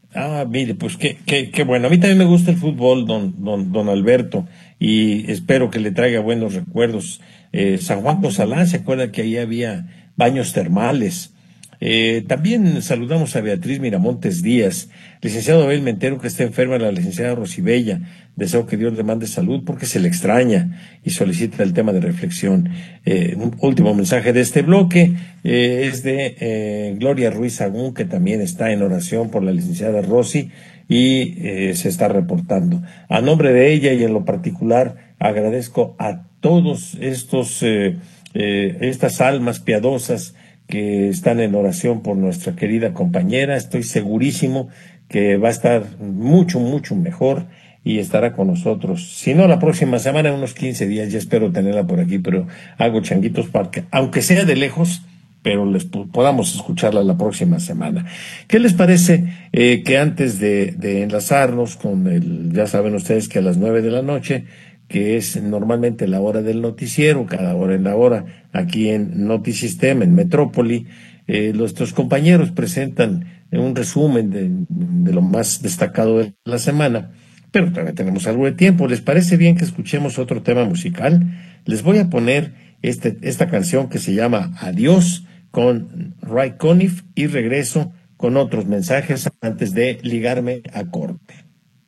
Ah, mire, pues qué, qué, qué bueno. A mí también me gusta el fútbol, don, don, don Alberto, y espero que le traiga buenos recuerdos. Eh, San Juan Cozalá, ¿se acuerda que ahí había baños termales? Eh, también saludamos a Beatriz Miramontes Díaz, licenciado Abel Mentero, que está enferma, la licenciada Rosibella. Deseo que Dios le mande salud porque se le extraña y solicita el tema de reflexión. Eh, un último mensaje de este bloque eh, es de eh, Gloria Ruiz Agún, que también está en oración por la licenciada Rosy y eh, se está reportando. A nombre de ella y en lo particular agradezco a todos estos eh, eh, estas almas piadosas que están en oración por nuestra querida compañera. Estoy segurísimo que va a estar mucho, mucho mejor y estará con nosotros. Si no, la próxima semana, en unos quince días, ya espero tenerla por aquí, pero hago changuitos para que, aunque sea de lejos, pero les podamos escucharla la próxima semana. ¿Qué les parece eh, que antes de, de enlazarnos con el, ya saben ustedes que a las nueve de la noche, que es normalmente la hora del noticiero, cada hora en la hora, aquí en Notisistema, en Metrópoli, eh, nuestros compañeros presentan un resumen de, de lo más destacado de la semana, pero todavía tenemos algo de tiempo. ¿Les parece bien que escuchemos otro tema musical? Les voy a poner este, esta canción que se llama Adiós con Ray Conniff y regreso con otros mensajes antes de ligarme a corte.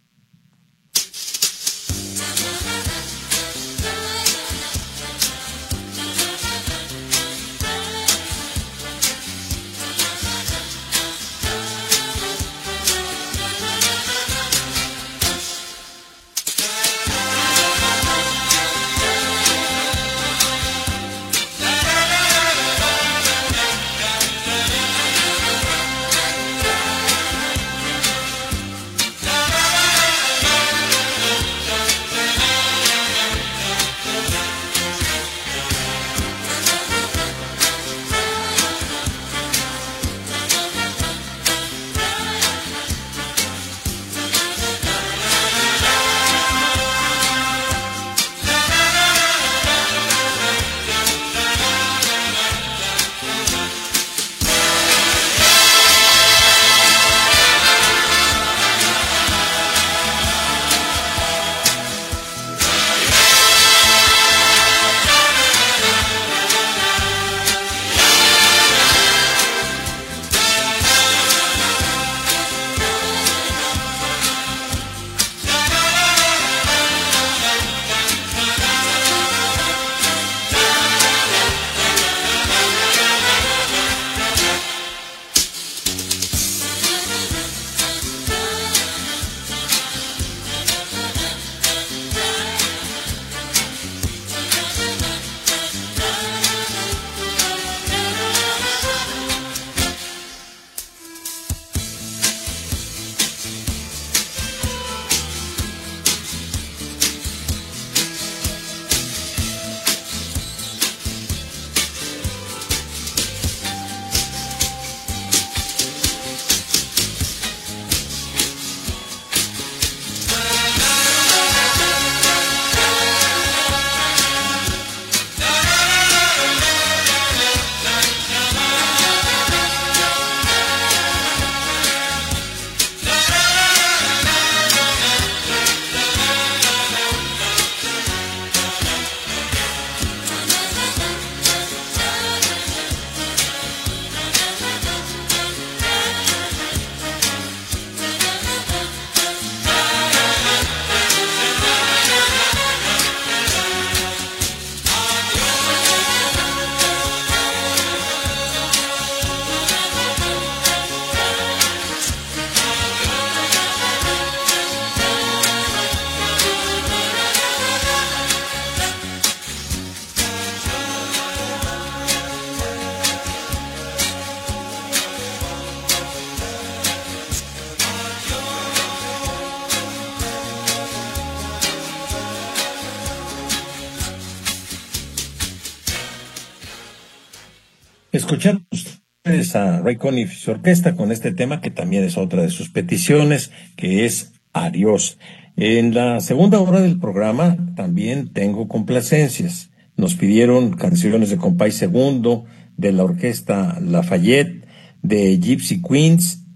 Escuchar ustedes a Ray Conniff y su orquesta con este tema que también es otra de sus peticiones, que es Adiós. En la segunda hora del programa también tengo complacencias. Nos pidieron canciones de Compay Segundo, de la orquesta Lafayette, de Gypsy Queens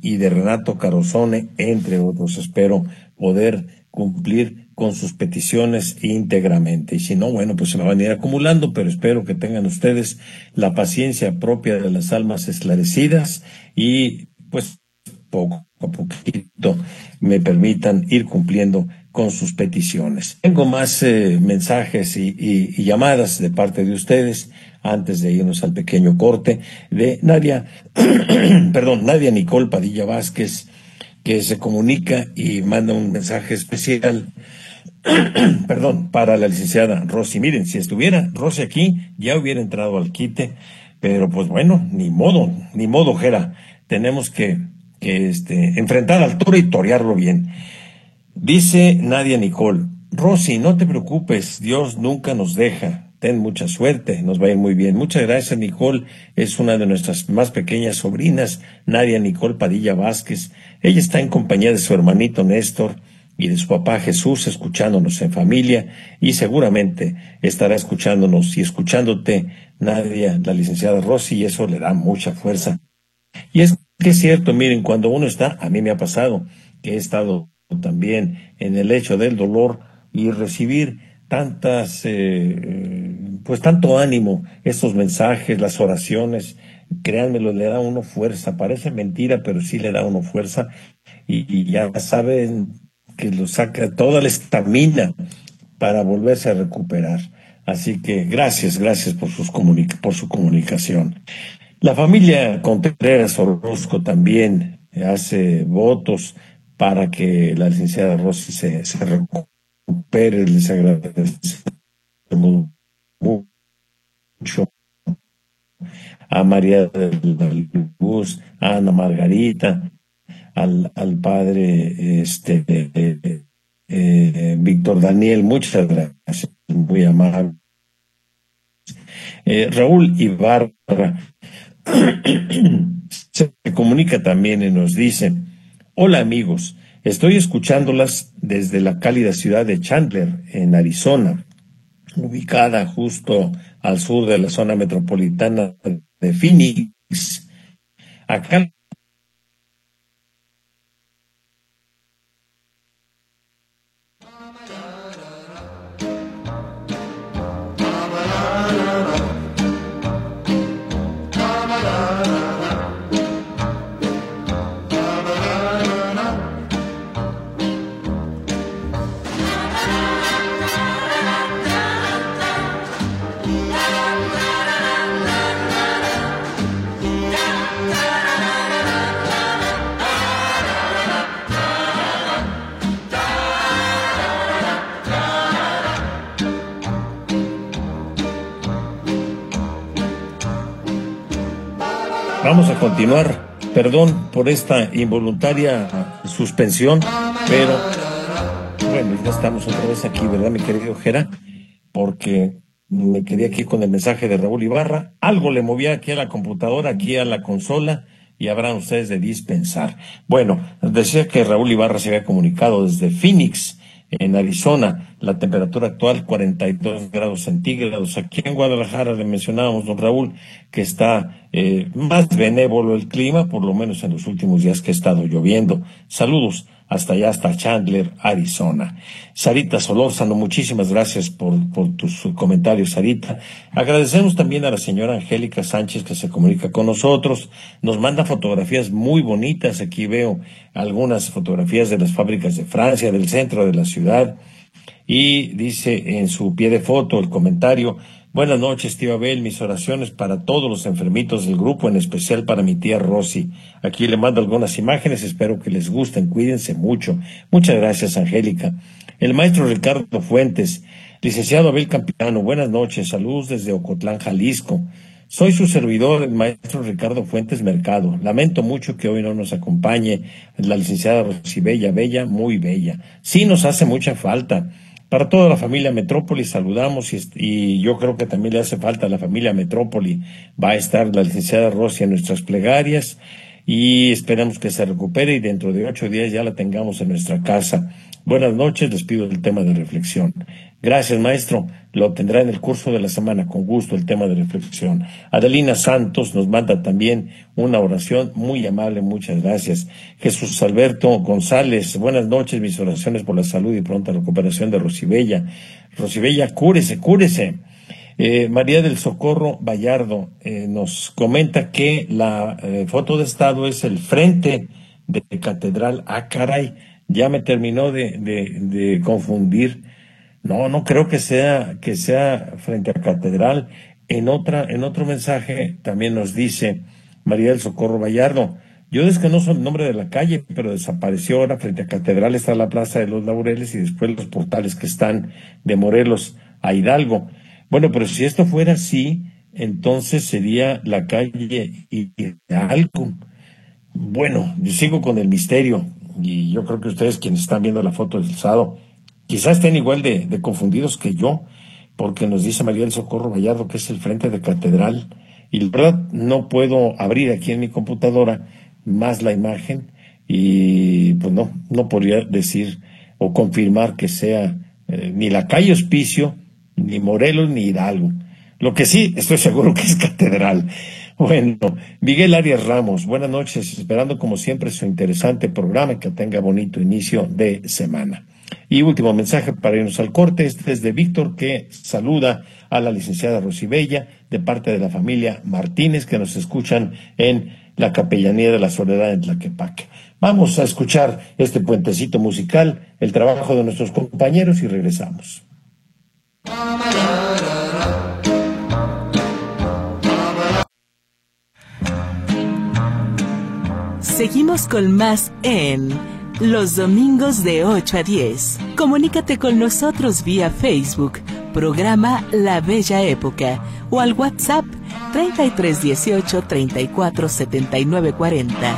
y de Renato Carosone, entre otros. Espero poder cumplir con sus peticiones íntegramente. Y si no, bueno, pues se me van a ir acumulando, pero espero que tengan ustedes la paciencia propia de las almas esclarecidas y pues poco a poquito me permitan ir cumpliendo con sus peticiones. Tengo más eh, mensajes y, y, y llamadas de parte de ustedes antes de irnos al pequeño corte de Nadia, perdón, Nadia Nicole Padilla Vázquez, que se comunica y manda un mensaje especial, perdón, para la licenciada Rosy. Miren, si estuviera Rosy aquí, ya hubiera entrado al quite, pero pues bueno, ni modo, ni modo, Jera. Tenemos que, que este, enfrentar la altura y torearlo bien. Dice Nadia Nicole, Rosy, no te preocupes, Dios nunca nos deja. Ten mucha suerte, nos va a ir muy bien. Muchas gracias, Nicole. Es una de nuestras más pequeñas sobrinas, Nadia Nicole Padilla Vázquez. Ella está en compañía de su hermanito Néstor y de su papá Jesús, escuchándonos en familia, y seguramente estará escuchándonos y escuchándote, Nadia, la licenciada Rosy, y eso le da mucha fuerza. Y es que es cierto, miren, cuando uno está, a mí me ha pasado, que he estado también en el hecho del dolor y recibir tantas, eh, pues tanto ánimo, estos mensajes, las oraciones, créanmelo, le da a uno fuerza. Parece mentira, pero sí le da a uno fuerza, y, y ya saben que lo saca toda la estamina para volverse a recuperar. Así que gracias, gracias por sus comunic- por su comunicación. La familia Contreras Orozco también hace votos para que la licenciada Rosy se, se recupere. Les agradecemos mucho a María de la Luz, a Ana Margarita, al, al padre este eh, eh, Víctor Daniel, muchas gracias, muy amable. Eh, Raúl Ibarra se comunica también y nos dice: hola amigos, estoy escuchándolas desde la cálida ciudad de Chandler, en Arizona, ubicada justo al sur de la zona metropolitana de Phoenix. Acá vamos a continuar. Perdón por esta involuntaria suspensión, pero bueno, ya estamos otra vez aquí, ¿verdad, mi querido Jera? Porque me quedé aquí con el mensaje de Raúl Ibarra. Algo le movía aquí a la computadora, aquí a la consola, y habrán ustedes de dispensar. Bueno, decía que Raúl Ibarra se había comunicado desde Phoenix, en Arizona. La temperatura actual cuarenta y dos grados centígrados. Aquí en Guadalajara le mencionábamos, don Raúl, que está eh, más benévolo el clima, por lo menos en los últimos días que ha estado lloviendo. Saludos hasta allá, hasta Chandler, Arizona. Sarita Solórzano, muchísimas gracias por, por tus comentarios, Sarita. Agradecemos también a la señora Angélica Sánchez, que se comunica con nosotros. Nos manda fotografías muy bonitas. Aquí veo algunas fotografías de las fábricas de Francia, del centro de la ciudad. Y dice en su pie de foto el comentario: buenas noches, tío Abel, mis oraciones para todos los enfermitos del grupo, en especial para mi tía Rosy. Aquí le mando algunas imágenes, espero que les gusten, cuídense mucho. Muchas gracias, Angélica. El maestro Ricardo Fuentes: licenciado Abel Campirano, buenas noches, saludos desde Ocotlán, Jalisco. Soy su servidor, el maestro Ricardo Fuentes Mercado. Lamento mucho que hoy no nos acompañe la licenciada Rosy Bella, bella, muy bella. Sí nos hace mucha falta. Para toda la familia Metrópoli saludamos, y, y yo creo que también le hace falta a la familia Metrópoli. Va a estar la licenciada Rosy en nuestras plegarias y esperamos que se recupere y dentro de ocho días ya la tengamos en nuestra casa. Buenas noches, les pido el tema de reflexión. Gracias, maestro. Lo tendrá en el curso de la semana, con gusto, el tema de reflexión. Adelina Santos nos manda también una oración muy amable, muchas gracias. Jesús Alberto González, buenas noches, mis oraciones por la salud y pronta recuperación de Rosibella. Rosibella, cúrese, cúrese. Eh, María del Socorro Vallardo eh, nos comenta que la eh, foto de estado es el frente de Catedral. Ah, caray, ya me terminó de, de, de confundir. No, no creo que sea, que sea frente a Catedral. En otra, en otro mensaje también nos dice María del Socorro Vallardo, yo desconozco el nombre de la calle, pero desapareció ahora. Frente a Catedral está la Plaza de los Laureles y después los portales que están de Morelos a Hidalgo. Bueno, pero si esto fuera así, entonces sería la calle Hidalgo. Bueno, yo sigo con el misterio y yo creo que ustedes quienes están viendo la foto del sábado quizás estén igual de, de confundidos que yo, porque nos dice María del Socorro Vallardo que es el frente de Catedral y la verdad no puedo abrir aquí en mi computadora más la imagen y pues no, no podría decir o confirmar que sea eh, ni la calle Hospicio, ni Morelos, ni Hidalgo. Lo que sí, estoy seguro que es Catedral. Bueno, Miguel Arias Ramos, buenas noches, esperando como siempre su interesante programa y que tenga bonito inicio de semana. Y último mensaje para irnos al corte, este es de Víctor, que saluda a la licenciada Rosibella de parte de la familia Martínez, que nos escuchan en la Capellanía de la Soledad en Tlaquepaque. Vamos a escuchar este puentecito musical, el trabajo de nuestros compañeros y regresamos. Seguimos con más en Los Domingos de ocho a diez. Comunícate con nosotros vía Facebook, programa La Bella Época, o al WhatsApp treinta y tres dieciocho treinta y cuatro setenta y nueve cuarenta.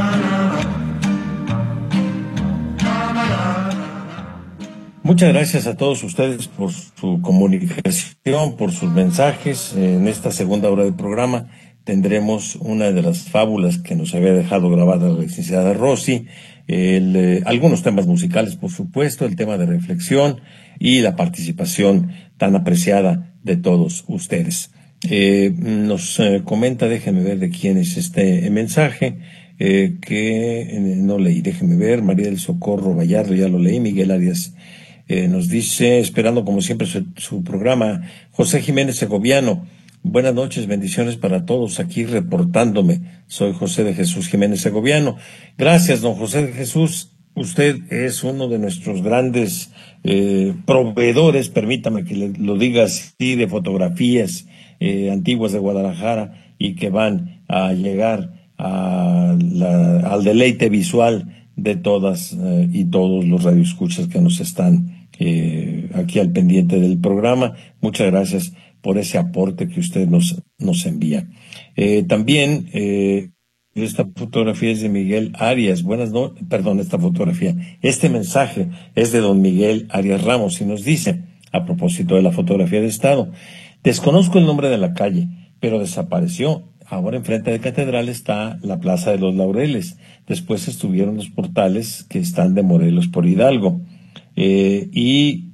Muchas gracias a todos ustedes por su comunicación, por sus mensajes. En esta segunda hora del programa tendremos una de las fábulas que nos había dejado grabada la licenciada Rosy, el, eh, algunos temas musicales, por supuesto, el tema de reflexión y la participación tan apreciada de todos ustedes. Eh, nos eh, comenta, déjenme ver de quién es este mensaje, eh, que eh, no leí, déjenme ver, María del Socorro Vallardo, ya lo leí, Miguel Arias eh, nos dice, esperando como siempre su, su programa, José Jiménez Segoviano. Buenas noches, bendiciones para todos, aquí reportándome. Soy José de Jesús Jiménez Segoviano. Gracias, don José de Jesús. Usted es uno de nuestros grandes eh, proveedores, permítame que le, lo diga así, de fotografías eh, antiguas de Guadalajara y que van a llegar a la, al deleite visual de todas eh, y todos los radioescuchas que nos están eh, aquí al pendiente del programa. Muchas gracias por ese aporte que usted nos, nos envía. Eh, también, eh, esta fotografía es de Miguel Arias. Buenas noches, perdón, esta fotografía. Este mensaje es de don Miguel Arias Ramos y nos dice, a propósito de la fotografía de estado, desconozco el nombre de la calle, pero desapareció. Ahora enfrente de Catedral está la Plaza de los Laureles. Después estuvieron los portales que están de Morelos por Hidalgo. Eh, y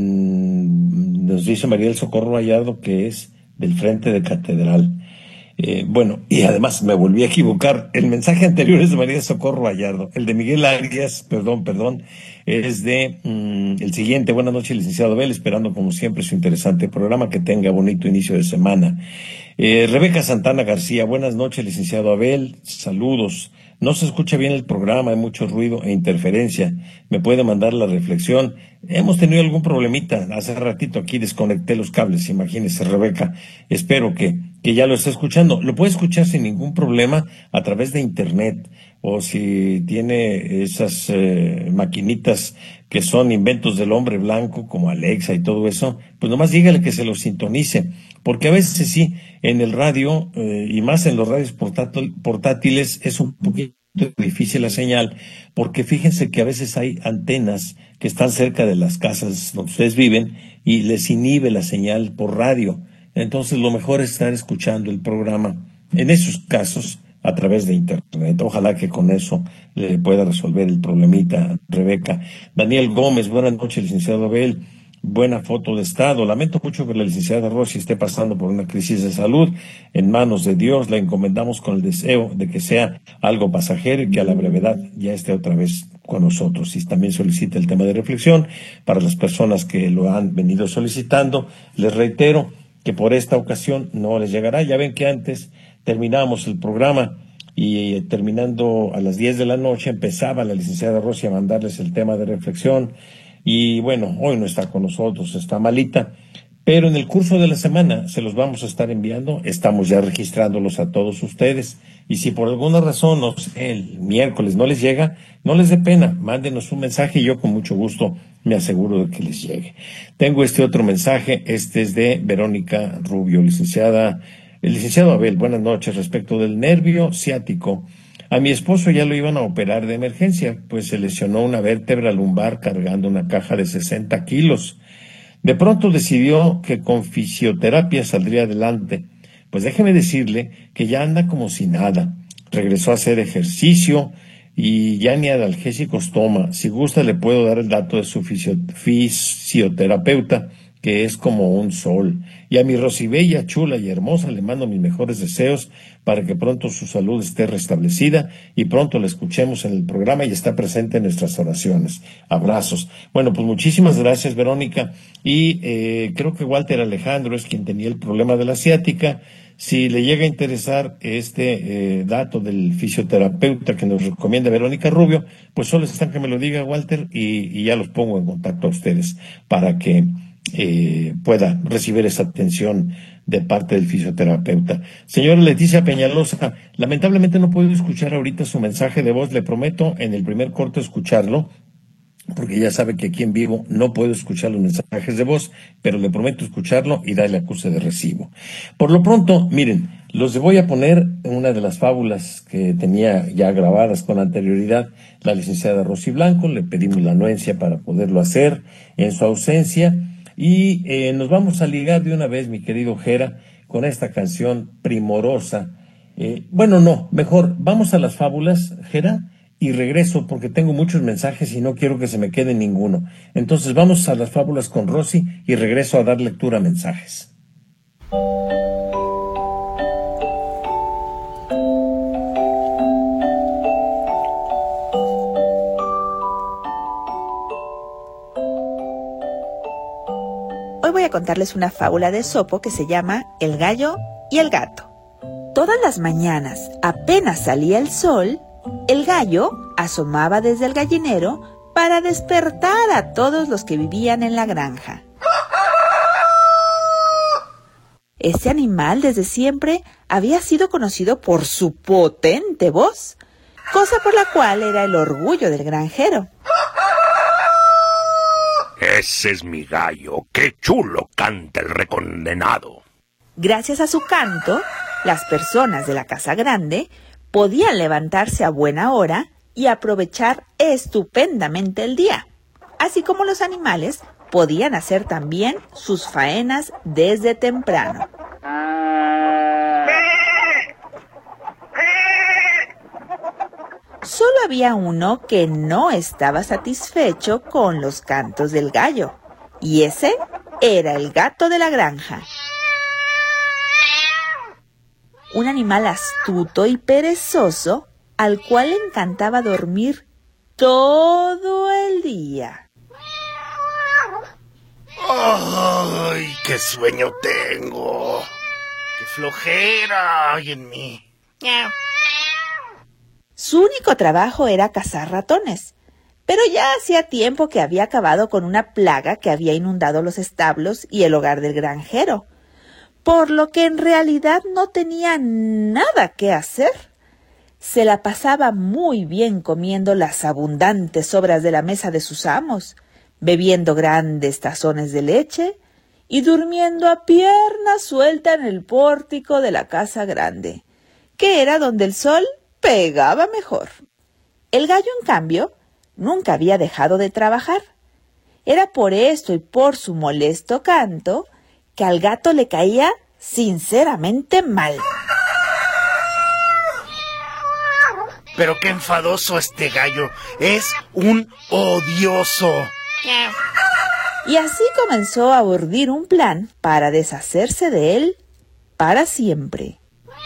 mmm, nos dice María del Socorro Vallardo que es del frente de Catedral. Eh, bueno, y además me volví a equivocar. El mensaje anterior es de María del Socorro Vallardo. El de Miguel Arias, perdón, perdón, es de mmm, el siguiente. Buenas noches, licenciado Abel, esperando como siempre su interesante programa, que tenga bonito inicio de semana. Eh, Rebeca Santana García, buenas noches, licenciado Abel, saludos. No se escucha bien el programa, hay mucho ruido e interferencia. ¿Me puede mandar la reflexión? Hemos tenido algún problemita. Hace ratito aquí desconecté los cables, imagínese, Rebeca. Espero que, que ya lo esté escuchando. Lo puede escuchar sin ningún problema a través de internet. O si tiene esas eh, maquinitas que son inventos del hombre blanco, como Alexa y todo eso, pues nomás dígale que se lo sintonice. Porque a veces sí, en el radio, eh, y más en los radios portátil, portátiles, es un poquito difícil la señal, porque fíjense que a veces hay antenas que están cerca de las casas donde ustedes viven y les inhibe la señal por radio. Entonces lo mejor es estar escuchando el programa. En esos casos, a través de internet. Ojalá que con eso le pueda resolver el problemita, Rebeca. Daniel Gómez, buenas noches, licenciado Abel. Buena foto de estado. Lamento mucho que la licenciada Rosy esté pasando por una crisis de salud. En manos de Dios la encomendamos con el deseo de que sea algo pasajero y que a la brevedad ya esté otra vez con nosotros. Y también solicita el tema de reflexión para las personas que lo han venido solicitando. Les reitero que por esta ocasión no les llegará. Ya ven que antes terminábamos el programa y eh, terminando a las diez de la noche empezaba la licenciada Rosy a mandarles el tema de reflexión. Y bueno, hoy no está con nosotros, está malita, pero en el curso de la semana se los vamos a estar enviando, estamos ya registrándolos a todos ustedes, y si por alguna razón no sé, el miércoles no les llega, no les dé pena, mándenos un mensaje y yo con mucho gusto me aseguro de que les llegue. Tengo este otro mensaje, este es de Verónica Rubio, licenciada, el licenciado Abel, buenas noches, respecto del nervio ciático. A mi esposo ya lo iban a operar de emergencia, pues se lesionó una vértebra lumbar cargando una caja de sesenta kilos. De pronto decidió que con fisioterapia saldría adelante. Pues déjeme decirle que ya anda como si nada. Regresó a hacer ejercicio y ya ni analgésicos toma. Si gusta le puedo dar el dato de su fisio- fisioterapeuta, que es como un sol. Y a mi Rosibella, chula y hermosa, le mando mis mejores deseos para que pronto su salud esté restablecida y pronto la escuchemos en el programa y está presente en nuestras oraciones. Abrazos. Bueno, pues muchísimas gracias, Verónica. Y eh, creo que Walter Alejandro es quien tenía el problema de la ciática. Si le llega a interesar este eh, dato del fisioterapeuta que nos recomienda Verónica Rubio, pues solo están que me lo diga, Walter, y, y ya los pongo en contacto a ustedes para que Eh, pueda recibir esa atención de parte del fisioterapeuta. Señora Leticia Peñalosa, lamentablemente no puedo escuchar ahorita su mensaje de voz, le prometo en el primer corte escucharlo, porque ya sabe que aquí en vivo no puedo escuchar los mensajes de voz, pero le prometo escucharlo y darle acuse de recibo. Por lo pronto, miren, los voy a poner en una de las fábulas que tenía ya grabadas con anterioridad la licenciada Rosy Blanco, le pedimos la anuencia para poderlo hacer en su ausencia. Y eh, nos vamos a ligar de una vez, mi querido Jera, con esta canción primorosa. Eh, bueno, no, mejor, vamos a las fábulas, Jera, y regreso porque tengo muchos mensajes y no quiero que se me quede ninguno. Entonces vamos a las fábulas con Rosy y regreso a dar lectura a mensajes. Hoy voy a contarles una fábula de Esopo que se llama El gallo y el gato. Todas las mañanas, apenas salía el sol, el gallo asomaba desde el gallinero para despertar a todos los que vivían en la granja. Este animal desde siempre había sido conocido por su potente voz, cosa por la cual era el orgullo del granjero. Ese es mi gallo, qué chulo canta el recondenado. Gracias a su canto, las personas de la casa grande podían levantarse a buena hora y aprovechar estupendamente el día, así como los animales podían hacer también sus faenas desde temprano. Solo había uno que no estaba satisfecho con los cantos del gallo, y ese era el gato de la granja. Un animal astuto y perezoso al cual le encantaba dormir todo el día. ¡Ay, qué sueño tengo! ¡Qué flojera hay en mí! Su único trabajo era cazar ratones, pero ya hacía tiempo que había acabado con una plaga que había inundado los establos y el hogar del granjero, por lo que en realidad no tenía nada que hacer. Se la pasaba muy bien comiendo las abundantes sobras de la mesa de sus amos, bebiendo grandes tazones de leche y durmiendo a pierna suelta en el pórtico de la casa grande, que era donde el sol pegaba mejor. El gallo, en cambio, nunca había dejado de trabajar. Era por esto y por su molesto canto que al gato le caía sinceramente mal. Pero qué enfadoso este gallo. Es un odioso. Y así comenzó a urdir un plan para deshacerse de él para siempre.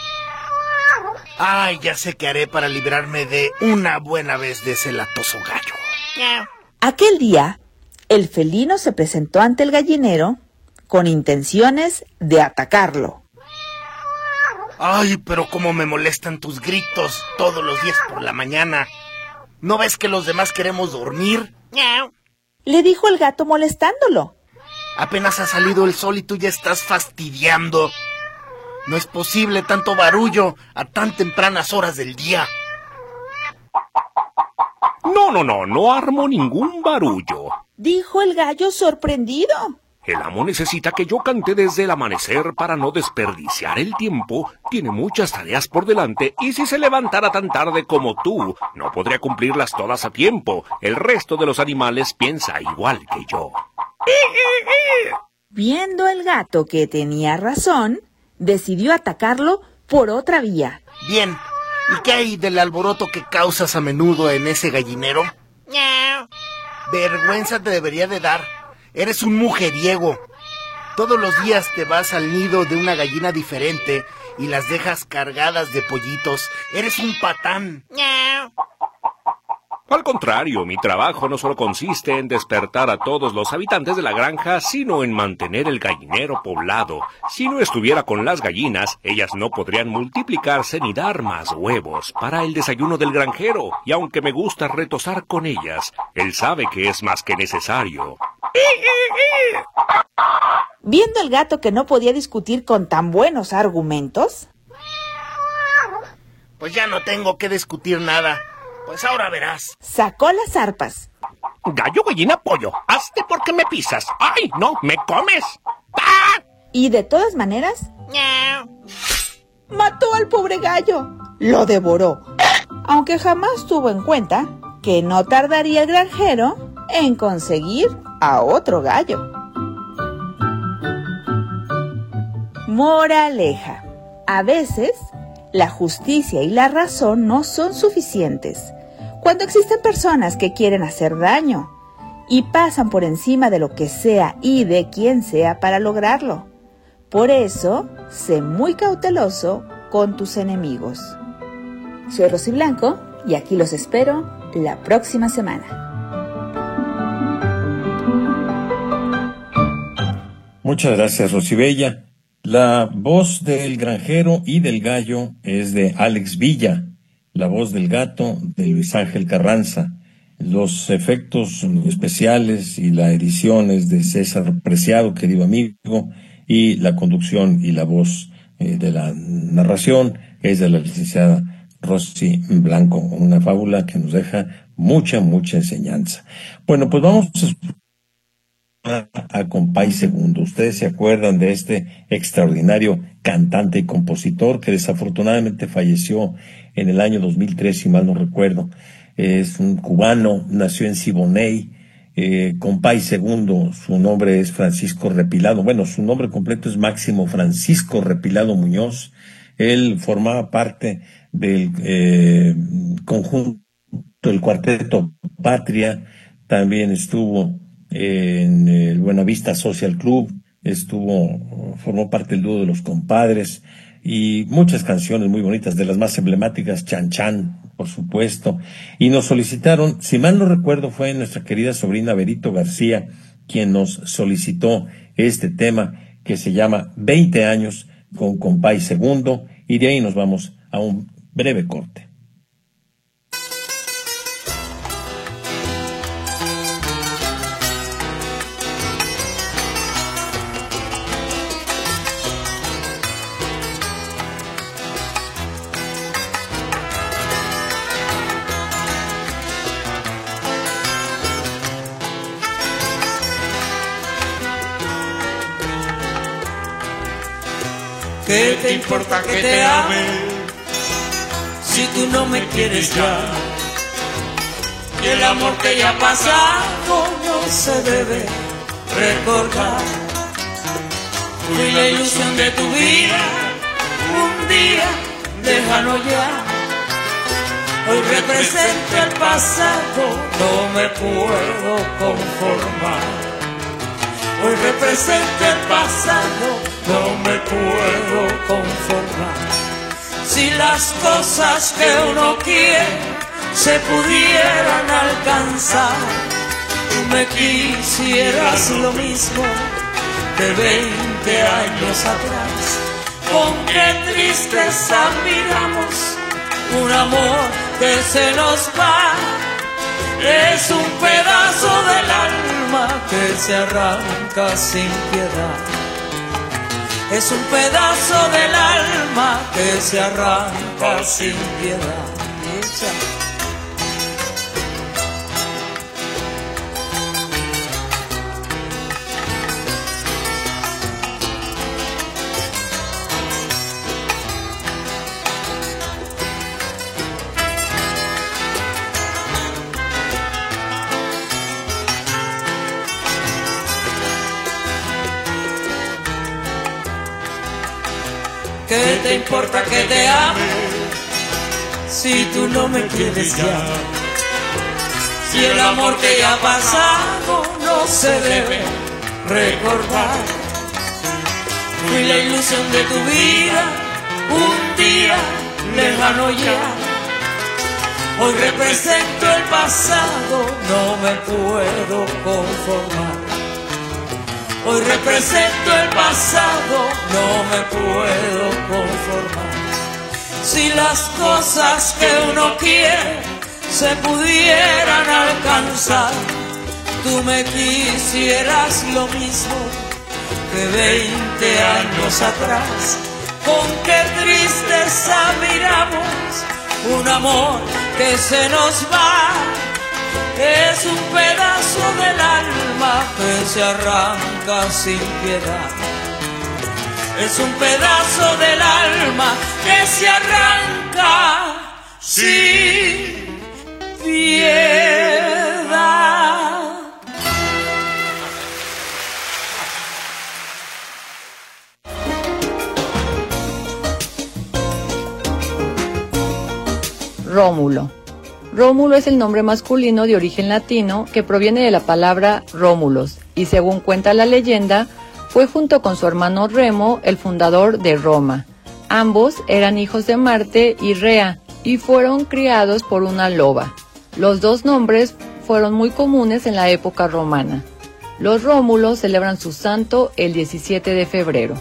Ay, ya sé qué haré para librarme de una buena vez de ese latoso gallo. Aquel día, el felino se presentó ante el gallinero con intenciones de atacarlo. Ay, pero cómo me molestan tus gritos todos los días por la mañana. ¿No ves que los demás queremos dormir? Le dijo el gato molestándolo. Apenas ha salido el sol y tú ya estás fastidiando. No es posible tanto barullo a tan tempranas horas del día. No, no, no, no armo ningún barullo, dijo el gallo sorprendido. El amo necesita que yo cante desde el amanecer para no desperdiciar el tiempo. Tiene muchas tareas por delante y si se levantara tan tarde como tú, no podría cumplirlas todas a tiempo. El resto de los animales piensa igual que yo. Viendo el gato que tenía razón, decidió atacarlo por otra vía. Bien, ¿y qué hay del alboroto que causas a menudo en ese gallinero? Vergüenza te debería de dar. Eres un mujeriego. Todos los días te vas al nido de una gallina diferente y las dejas cargadas de pollitos. Eres un patán. Al contrario, mi trabajo no solo consiste en despertar a todos los habitantes de la granja, sino en mantener el gallinero poblado. Si no estuviera con las gallinas, ellas no podrían multiplicarse ni dar más huevos para el desayuno del granjero. Y aunque me gusta retosar con ellas, él sabe que es más que necesario. Viendo el gato que no podía discutir con tan buenos argumentos, pues ya no tengo que discutir nada. Pues ahora verás. Sacó las arpas. Gallo, gallina, pollo, hazte porque me pisas. ¡Ay, no, me comes! ¡Ah! Y de todas maneras, mató al pobre gallo. Lo devoró. Aunque jamás tuvo en cuenta que no tardaría el granjero en conseguir a otro gallo. Moraleja. A veces, la justicia y la razón no son suficientes cuando existen personas que quieren hacer daño y pasan por encima de lo que sea y de quien sea para lograrlo. Por eso, sé muy cauteloso con tus enemigos. Soy Rosy Blanco y aquí los espero la próxima semana. Muchas gracias, Rosy Bella. La voz del granjero y del gallo es de Alex Villa. La voz del gato de Luis Ángel Carranza. Los efectos especiales y la edición es de César Preciado, querido amigo, y la conducción y la voz eh, de la narración es de la licenciada Rosy Blanco. Una fábula que nos deja mucha, mucha enseñanza. Bueno, pues vamos a a Compay Segundo. Ustedes se acuerdan de este extraordinario cantante y compositor que desafortunadamente falleció en el año dos mil tres, si mal no recuerdo. Es un cubano, nació en Siboney. Eh, Compay Segundo, su nombre es Francisco Repilado. Bueno, su nombre completo es Máximo Francisco Repilado Muñoz. Él formaba parte del eh, conjunto, el cuarteto Patria. También estuvo en el Buenavista Social Club, estuvo, formó parte del dúo de Los Compadres y muchas canciones muy bonitas, de las más emblemáticas, Chan Chan, por supuesto, y nos solicitaron, si mal no recuerdo, fue nuestra querida sobrina Berito García quien nos solicitó este tema que se llama veinte años con Compay Segundo, y de ahí nos vamos a un breve corte. ¿Qué te importa que te ame si tú no me quieres ya? Y el amor que ya ha pasado no se debe recordar. Fui la ilusión de tu vida, un día déjalo ya. Hoy represento el pasado, no me puedo conformar. Hoy represento el pasado, no me puedo conformar. Si las cosas que uno quiere se pudieran alcanzar, tú me quisieras lo mismo de veinte años atrás. Con qué tristeza miramos un amor que se nos va. Es un pedazo del alma que se arranca sin piedad. Es un pedazo del alma que se arranca sin piedad. ¿Qué te importa que te ame si tú no me quieres ya? Si el amor que ya ha pasado no se debe recordar. Fui la ilusión de tu vida, un día lejano ya. Hoy represento el pasado, no me puedo conformar. Hoy represento el pasado, no me puedo conformar. Si las cosas que uno quiere se pudieran alcanzar, tú me quisieras lo mismo que veinte años atrás. Con qué tristeza miramos un amor que se nos va. Es un pedazo del alma que se arranca sin piedad. Es un pedazo del alma que se arranca sin piedad. Rómulo. Rómulo es el nombre masculino de origen latino que proviene de la palabra Rómulos y, según cuenta la leyenda, fue junto con su hermano Remo el fundador de Roma. Ambos eran hijos de Marte y Rea y fueron criados por una loba. Los dos nombres fueron muy comunes en la época romana. Los Rómulos celebran su santo el diecisiete de febrero.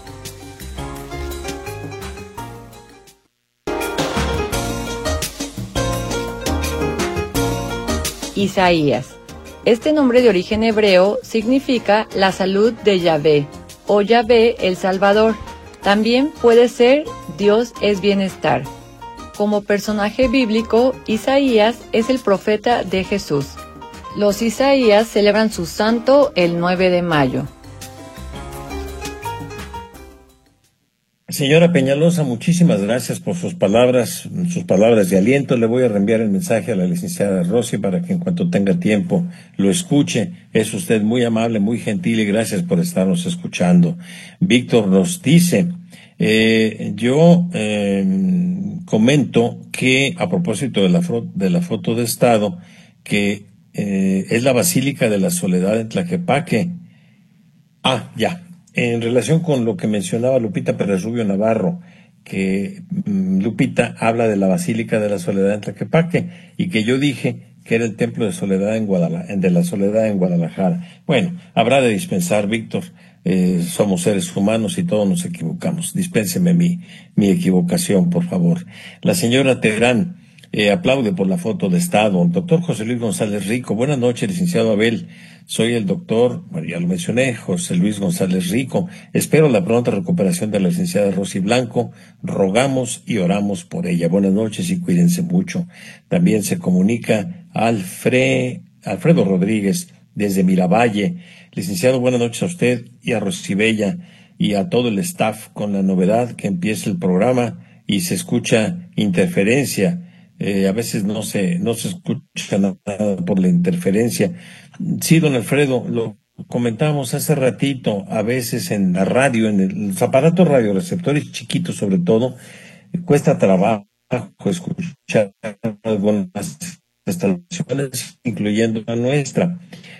Isaías. Este nombre de origen hebreo significa la salud de Yahvé o Yahvé el Salvador. También puede ser Dios es bienestar. Como personaje bíblico, Isaías es el profeta de Jesús. Los Isaías celebran su santo el nueve de mayo. Señora Peñalosa, muchísimas gracias por sus palabras, sus palabras de aliento. Le voy a reenviar el mensaje a la licenciada Rosy para que en cuanto tenga tiempo lo escuche. Es usted muy amable, muy gentil y gracias por estarnos escuchando. Víctor nos dice, eh, yo eh, comento que a propósito de la, de la foto de estado, que eh, es la Basílica de la Soledad en Tlaquepaque. Ah, ya. En relación con lo que mencionaba Lupita Pérez Rubio Navarro, que mm, Lupita habla de la Basílica de la Soledad en Tlaquepaque y que yo dije que era el Templo de Soledad en Guadalajara, de la Soledad en Guadalajara. Bueno, habrá de dispensar, Víctor, eh, somos seres humanos y todos nos equivocamos. Dispénseme mi, mi equivocación, por favor. La señora Terán eh, aplaude por la foto de estado. Doctor José Luis González Rico, buenas noches, licenciado Abel. Soy el doctor, bueno, ya lo mencioné, José Luis González Rico. Espero la pronta recuperación de la licenciada Rosy Blanco. Rogamos y oramos por ella. Buenas noches y cuídense mucho. También se comunica Alfred, Alfredo Rodríguez desde Miravalle. Licenciado, buenas noches a usted y a Rosy Bella y a todo el staff con la novedad que empieza el programa y se escucha interferencia. Eh, a veces no se, no se escucha nada por la interferencia. Sí, don Alfredo, lo comentábamos hace ratito, a veces en la radio, en el, los aparatos radioreceptores chiquitos sobre todo, cuesta trabajo escuchar algunas estaciones, incluyendo la nuestra,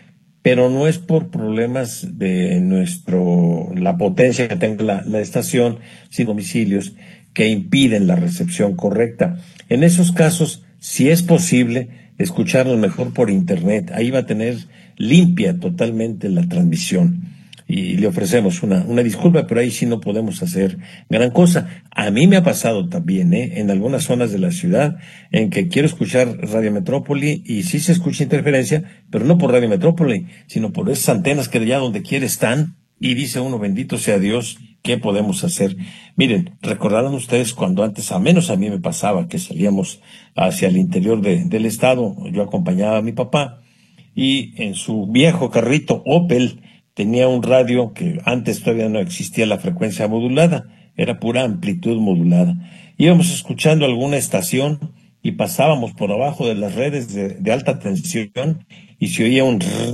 pero no es por problemas de nuestro, la potencia que tenga la, la estación, sino domicilios que impiden la recepción correcta. En esos casos, si es posible, escucharlo mejor por internet. Ahí va a tener limpia totalmente la transmisión. Y le ofrecemos una, una disculpa, pero ahí sí no podemos hacer gran cosa. A mí me ha pasado también, ¿eh? En algunas zonas de la ciudad, en que quiero escuchar Radio Metrópoli y sí se escucha interferencia, pero no por Radio Metrópoli, sino por esas antenas que ya donde quiera están, y dice uno, bendito sea Dios, ¿qué podemos hacer? Miren, recordarán ustedes cuando antes, a menos a mí me pasaba, que salíamos hacia el interior de, del estado, yo acompañaba a mi papá, y en su viejo carrito Opel, tenía un radio que antes todavía no existía la frecuencia modulada, era pura amplitud modulada. Íbamos escuchando alguna estación y pasábamos por abajo de las redes de, de alta tensión y se oía un, rrr,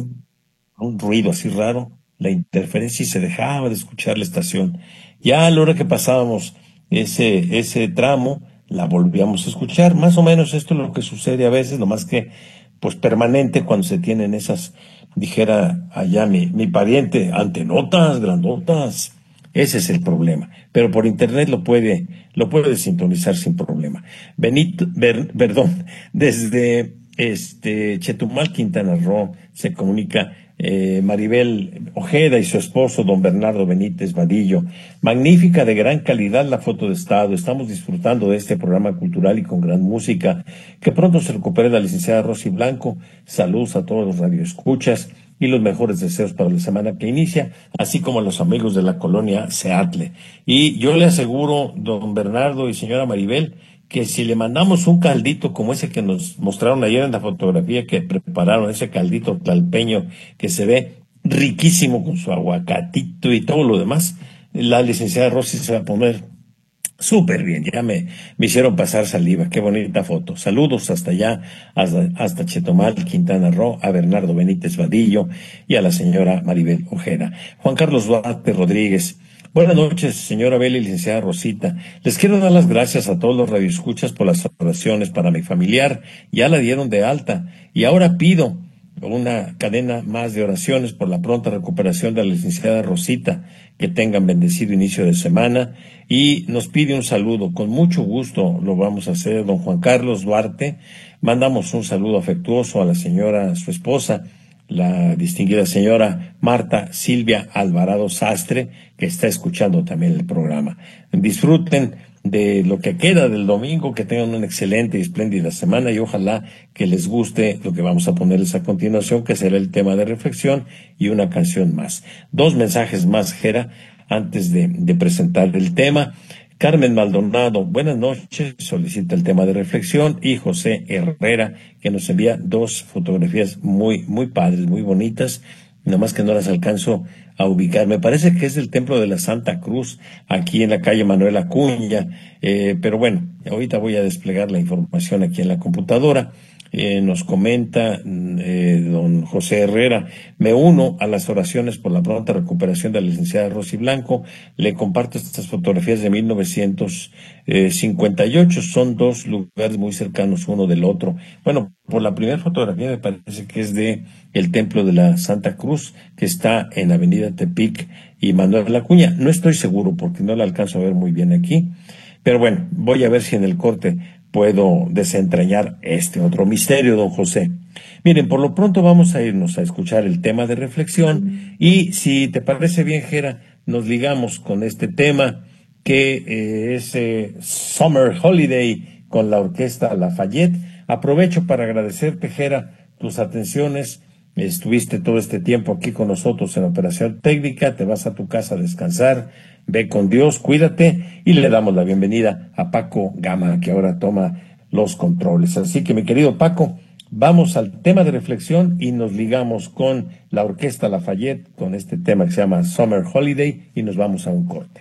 un ruido así raro, la interferencia, y se dejaba de escuchar la estación. Ya a la hora que pasábamos ese, ese tramo, la volvíamos a escuchar. Más o menos esto es lo que sucede a veces, lo más que pues permanente cuando se tienen esas, dijera allá mi, mi pariente, antenotas grandotas. Ese es el problema. Pero por internet lo puede, lo puede sintonizar sin problema. Benito, ver, perdón, desde este Chetumal, Quintana Roo, se comunica eh, Maribel Ojeda y su esposo, don Bernardo Benítez Vadillo. Magnífica, de gran calidad la foto de estado. Estamos disfrutando de este programa cultural y con gran música. Que pronto se recupere la licenciada Rosy Blanco. Saludos a todos los radioescuchas y los mejores deseos para la semana que inicia, así como a los amigos de la colonia Seattle. Y yo le aseguro, don Bernardo y señora Maribel, que si le mandamos un caldito como ese que nos mostraron ayer en la fotografía que prepararon, ese caldito tlalpeño que se ve riquísimo con su aguacatito y todo lo demás, la licenciada Rosy se va a poner súper bien. Ya me, me hicieron pasar saliva. Qué bonita foto. Saludos hasta allá, hasta, hasta Chetumal, Quintana Roo, a Bernardo Benítez Vadillo y a la señora Maribel Ojeda. Juan Carlos Duarte Rodríguez. Buenas noches, señora Bela y licenciada Rosita. Les quiero dar las gracias a todos los radioescuchas por las oraciones para mi familiar. Ya la dieron de alta y ahora pido una cadena más de oraciones por la pronta recuperación de la licenciada Rosita. Que tengan bendecido inicio de semana y nos pide un saludo. Con mucho gusto lo vamos a hacer, don Juan Carlos Duarte. Mandamos un saludo afectuoso a la señora, su esposa, la distinguida señora Marta Silvia Alvarado Sastre, que está escuchando también el programa. Disfruten de lo que queda del domingo, que tengan una excelente y espléndida semana y ojalá que les guste lo que vamos a ponerles a continuación, que será el tema de reflexión y una canción más. Dos mensajes más, Jera, antes de, de presentar el tema. Carmen Maldonado, buenas noches, solicita el tema de reflexión, y José Herrera, que nos envía dos fotografías muy, muy padres, muy bonitas, nomás que no las alcanzo a ubicar. Me parece que es del Templo de la Santa Cruz, aquí en la calle Manuel Acuña, eh, pero bueno, ahorita voy a desplegar la información aquí en la computadora. Eh, nos comenta eh, don José Herrera, me uno a las oraciones por la pronta recuperación de la licenciada Rosy Blanco. Le comparto estas fotografías de mil novecientos cincuenta y ocho, son dos lugares muy cercanos uno del otro. Bueno, por la primera fotografía me parece que es de el Templo de la Santa Cruz, que está en Avenida Tepic y Manuel Acuña. No estoy seguro porque no la alcanzo a ver muy bien aquí, pero bueno, voy a ver si en el corte puedo desentrañar este otro misterio, don José. Miren, por lo pronto vamos a irnos a escuchar el tema de reflexión y si te parece bien, Jera, nos ligamos con este tema que eh, es eh, Summer Holiday con la orquesta Lafayette. Aprovecho para agradecerte, Jera, tus atenciones. Estuviste todo este tiempo aquí con nosotros en Operación Técnica, te vas a tu casa a descansar, ve con Dios, cuídate y le damos la bienvenida a Paco Gama, que ahora toma los controles. Así que mi querido Paco, vamos al tema de reflexión y nos ligamos con la Orquesta Lafayette, con este tema que se llama Summer Holiday y nos vamos a un corte.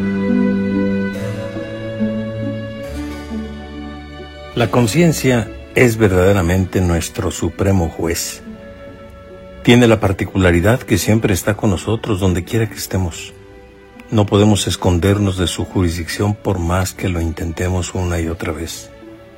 La conciencia es verdaderamente nuestro supremo juez. Tiene la particularidad que siempre está con nosotros donde quiera que estemos. No podemos escondernos de su jurisdicción por más que lo intentemos una y otra vez.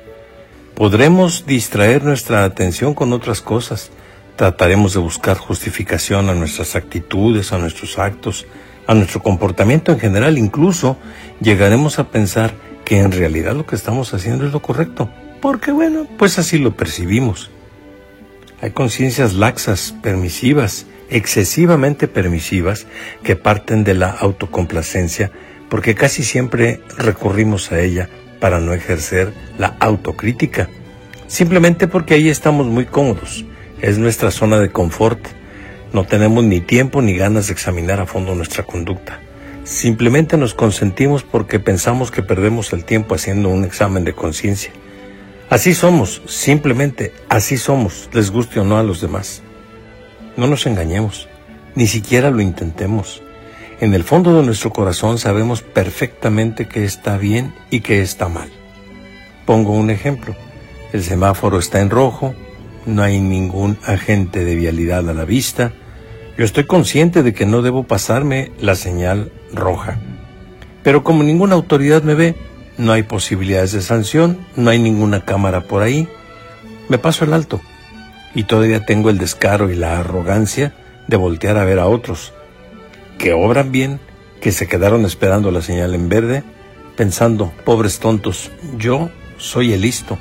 Podremos distraer nuestra atención con otras cosas. Trataremos de buscar justificación a nuestras actitudes, a nuestros actos, a nuestro comportamiento en general. Incluso llegaremos a pensar que en realidad lo que estamos haciendo es lo correcto, porque bueno, pues así lo percibimos. Hay conciencias laxas, permisivas, excesivamente permisivas, que parten de la autocomplacencia, porque casi siempre recurrimos a ella para no ejercer la autocrítica, simplemente porque ahí estamos muy cómodos. Es nuestra zona de confort. No tenemos ni tiempo ni ganas de examinar a fondo nuestra conducta. Simplemente nos consentimos porque pensamos que perdemos el tiempo haciendo un examen de conciencia. Así somos, simplemente así somos, les guste o no a los demás. No nos engañemos, ni siquiera lo intentemos. En el fondo de nuestro corazón sabemos perfectamente qué está bien y qué está mal. Pongo un ejemplo. El semáforo está en rojo, no hay ningún agente de vialidad a la vista. Yo estoy consciente de que no debo pasarme la señal roja. Pero como ninguna autoridad me ve, no hay posibilidades de sanción, no hay ninguna cámara por ahí. Me paso el alto y todavía tengo el descaro y la arrogancia de voltear a ver a otros que obran bien, que se quedaron esperando la señal en verde, pensando, pobres tontos, yo soy el listo.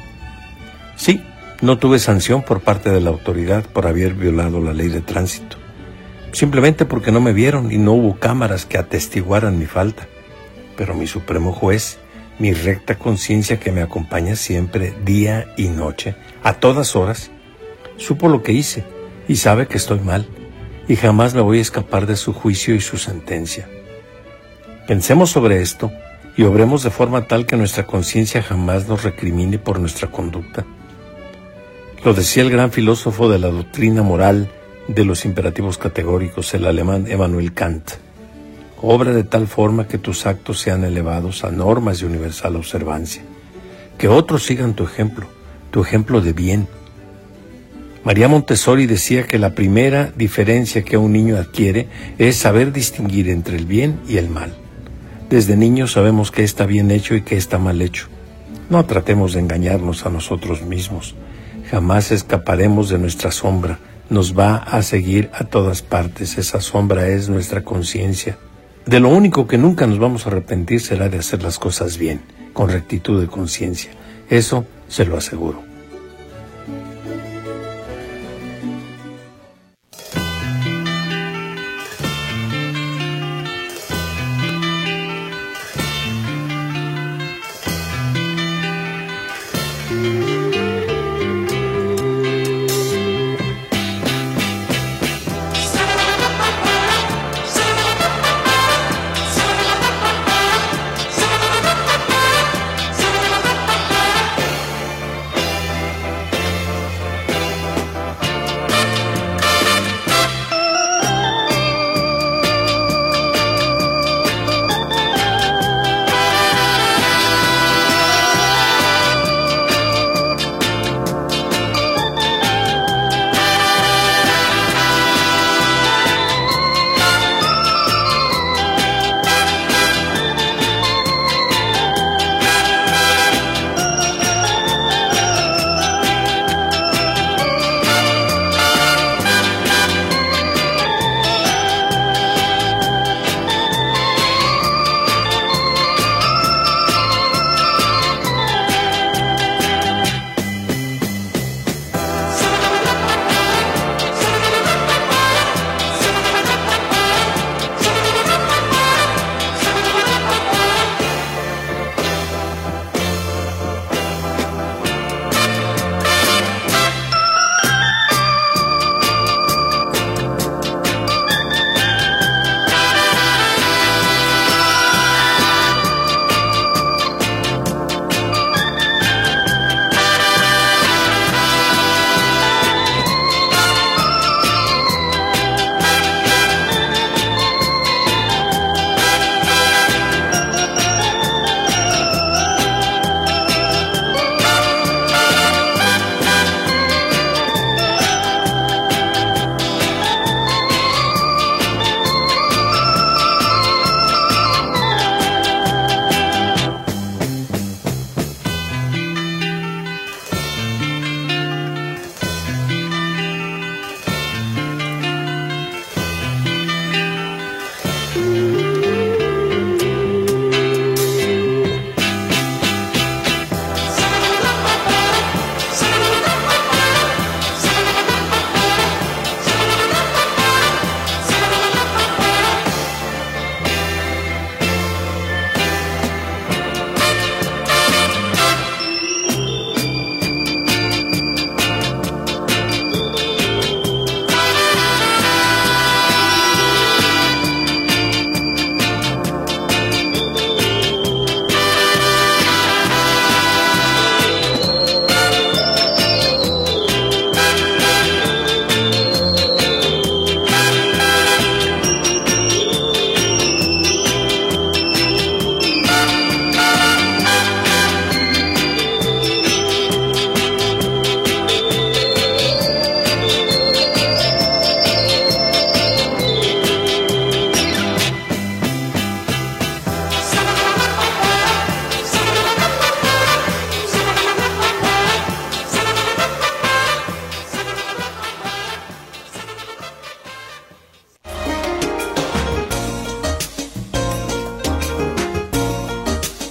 Sí, no tuve sanción por parte de la autoridad por haber violado la ley de tránsito, simplemente porque no me vieron y no hubo cámaras que atestiguaran mi falta. Pero mi supremo juez, mi recta conciencia que me acompaña siempre, día y noche, a todas horas, supo lo que hice y sabe que estoy mal y jamás me voy a escapar de su juicio y su sentencia. Pensemos sobre esto y obremos de forma tal que nuestra conciencia jamás nos recrimine por nuestra conducta. Lo decía el gran filósofo de la doctrina moral de los imperativos categóricos, el alemán Immanuel Kant. Obra de tal forma que tus actos sean elevados a normas de universal observancia. Que otros sigan tu ejemplo, tu ejemplo de bien. María Montessori decía que la primera diferencia que un niño adquiere es saber distinguir entre el bien y el mal. Desde niños sabemos qué está bien hecho y qué está mal hecho. No tratemos de engañarnos a nosotros mismos. Jamás escaparemos de nuestra sombra. Nos va a seguir a todas partes. Esa sombra es nuestra conciencia. De lo único que nunca nos vamos a arrepentir será de hacer las cosas bien, con rectitud de conciencia. Eso se lo aseguro.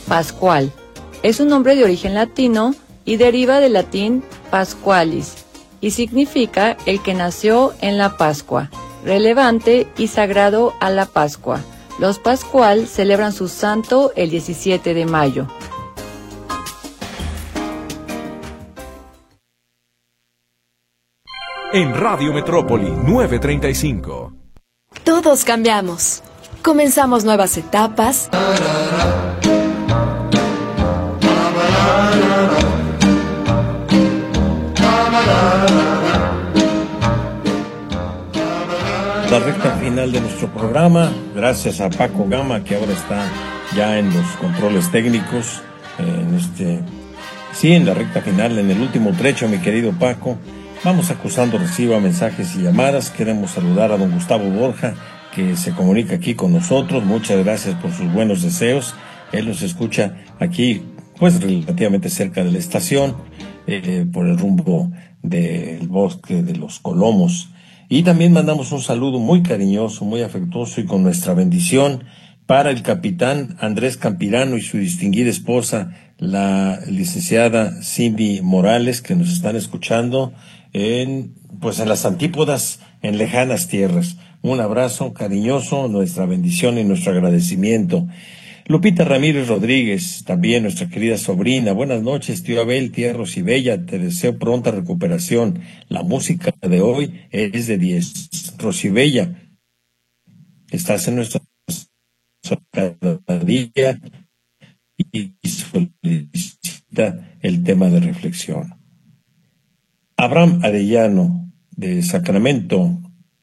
Pascual. Es un nombre de origen latino y deriva del latín Pasqualis, y significa el que nació en la Pascua, relevante y sagrado a la Pascua. Los Pascual celebran su santo el diecisiete de mayo. En Radio Metrópoli nueve treinta y cinco. Todos cambiamos. Comenzamos nuevas etapas. La recta final de nuestro programa, gracias a Paco Gama, que ahora está ya en los controles técnicos, en este, sí, en la recta final, en el último trecho, mi querido Paco. Vamos acusando, reciba mensajes y llamadas. Queremos saludar a don Gustavo Borja, que se comunica aquí con nosotros. Muchas gracias por sus buenos deseos. Él nos escucha aquí, pues relativamente cerca de la estación, eh, por el rumbo del bosque de los Colomos. Y también mandamos un saludo muy cariñoso, muy afectuoso y con nuestra bendición para el capitán Andrés Campirano y su distinguida esposa, la licenciada Cindy Morales, que nos están escuchando en, pues en las antípodas, en lejanas tierras. Un abrazo cariñoso, nuestra bendición y nuestro agradecimiento. Lupita Ramírez Rodríguez, también nuestra querida sobrina. Buenas noches, tío Abel, tía Rosibella, te deseo pronta recuperación. La música de hoy es de diez. Rosibella, estás en nuestra cada día y solicita el tema de reflexión. Abraham Arellano, de Sacramento,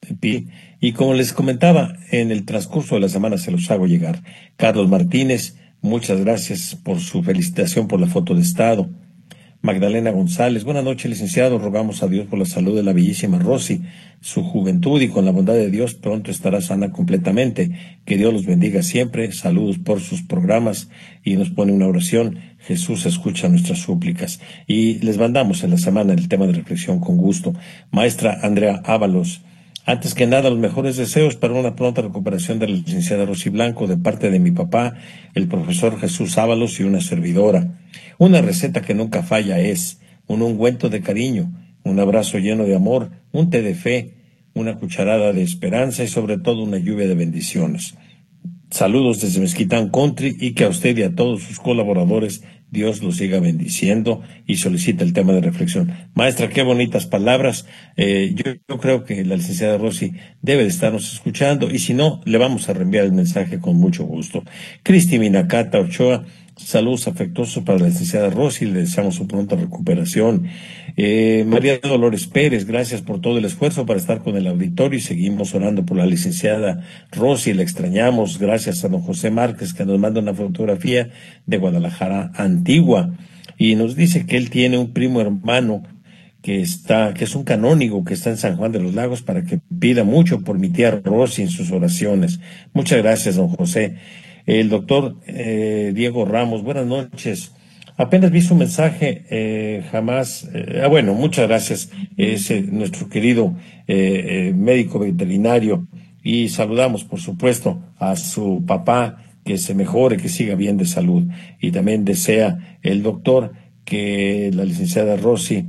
y como les comentaba, en el transcurso de la semana se los hago llegar. Carlos Martínez, muchas gracias por su felicitación por la foto de estado. Magdalena González, buenas noches, licenciado, rogamos a Dios por la salud de la bellísima Rosy, su juventud, y con la bondad de Dios pronto estará sana completamente. Que Dios los bendiga siempre. Saludos por sus programas, y nos pone una oración. Jesús escucha nuestras súplicas. Y les mandamos en la semana el tema de reflexión con gusto. Maestra Andrea Ábalos, antes que nada, los mejores deseos para una pronta recuperación de la licenciada Rosy Blanco de parte de mi papá, el profesor Jesús Ábalos, y una servidora. Una receta que nunca falla es un ungüento de cariño, un abrazo lleno de amor, un té de fe, una cucharada de esperanza y sobre todo una lluvia de bendiciones. Saludos desde Mezquitán Country, y que a usted y a todos sus colaboradores Dios los siga bendiciendo, y solicita el tema de reflexión. Maestra, qué bonitas palabras. Eh, yo, yo creo que la licenciada Rosy debe de estarnos escuchando, y si no, le vamos a reenviar el mensaje con mucho gusto. Cristi Minacata Ochoa, saludos afectuosos para la licenciada Rosy, le deseamos su pronta recuperación. Eh, María Dolores Pérez, gracias por todo el esfuerzo para estar con el auditorio, y seguimos orando por la licenciada Rosy, la extrañamos. Gracias a don José Márquez, que nos manda una fotografía de Guadalajara Antigua, y nos dice que él tiene un primo hermano que está, que es un canónigo, que está en San Juan de los Lagos, para que pida mucho por mi tía Rosy en sus oraciones. Muchas gracias, don José. El doctor eh, Diego Ramos, buenas noches. Apenas vi su mensaje, eh, jamás, eh, ah, bueno, muchas gracias, es eh, nuestro querido eh, eh, médico veterinario, y saludamos, por supuesto, a su papá, que se mejore, que siga bien de salud, y también desea el doctor que la licenciada Rosy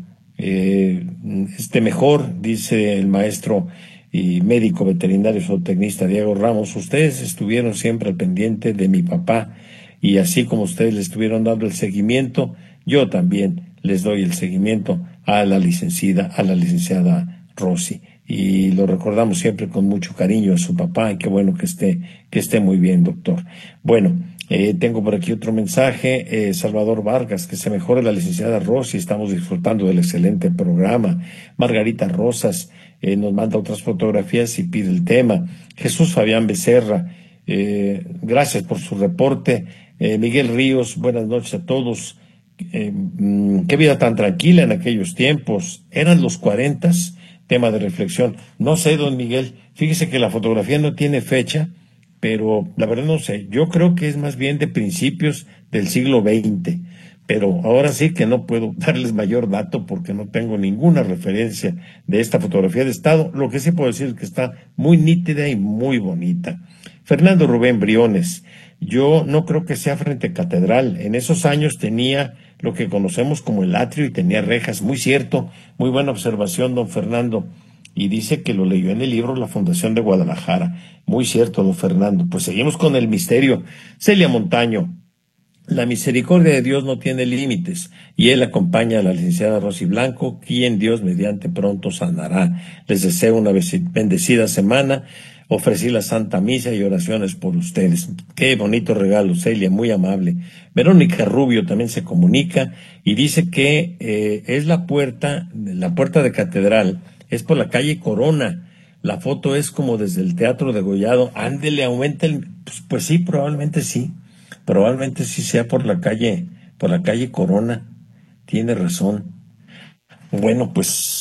eh, esté mejor, dice el maestro y médico veterinario zootecnista Diego Ramos. Ustedes estuvieron siempre al pendiente de mi papá, y así como ustedes le estuvieron dando el seguimiento, yo también les doy el seguimiento a la licenciada, a la licenciada Rosy, y lo recordamos siempre con mucho cariño a su papá, y qué bueno que esté, que esté muy bien, doctor. Bueno, eh, tengo por aquí otro mensaje, eh, Salvador Vargas, que se mejore la licenciada Rosy, estamos disfrutando del excelente programa. Margarita Rosas eh, nos manda otras fotografías y pide el tema. Jesús Fabián Becerra, eh, gracias por su reporte. Eh, Miguel Ríos, buenas noches a todos. Eh, mmm, qué vida tan tranquila en aquellos tiempos. Eran los cuarentas, tema de reflexión. No sé, don Miguel, fíjese que la fotografía no tiene fecha, pero la verdad no sé. Yo creo que es más bien de principios del siglo veinte, pero ahora sí que no puedo darles mayor dato porque no tengo ninguna referencia de esta fotografía de estado. Lo que sí puedo decir es que está muy nítida y muy bonita. Fernando Rubén Briones, Yo no creo que sea frente a catedral. En esos años tenía lo que conocemos como el atrio y tenía rejas. Muy cierto, muy buena observación, don Fernando. Y dice que lo leyó en el libro La Fundación de Guadalajara. Muy cierto, don Fernando. Pues seguimos con el misterio. Celia Montaño. La misericordia de Dios no tiene límites, y Él acompaña a la licenciada Rosy Blanco, quien Dios mediante pronto sanará. Les deseo una bendecida semana. Ofrecí la Santa Misa y oraciones por ustedes. Qué bonito regalo, Celia, muy amable. Verónica Rubio también se comunica y dice que eh, es la puerta, la puerta de catedral, es por la calle Corona. La foto es como desde el Teatro Degollado. Ándele, aumenta el... Pues, pues sí, probablemente sí. Probablemente sí sea por la calle, por la calle Corona. Tiene razón. Bueno,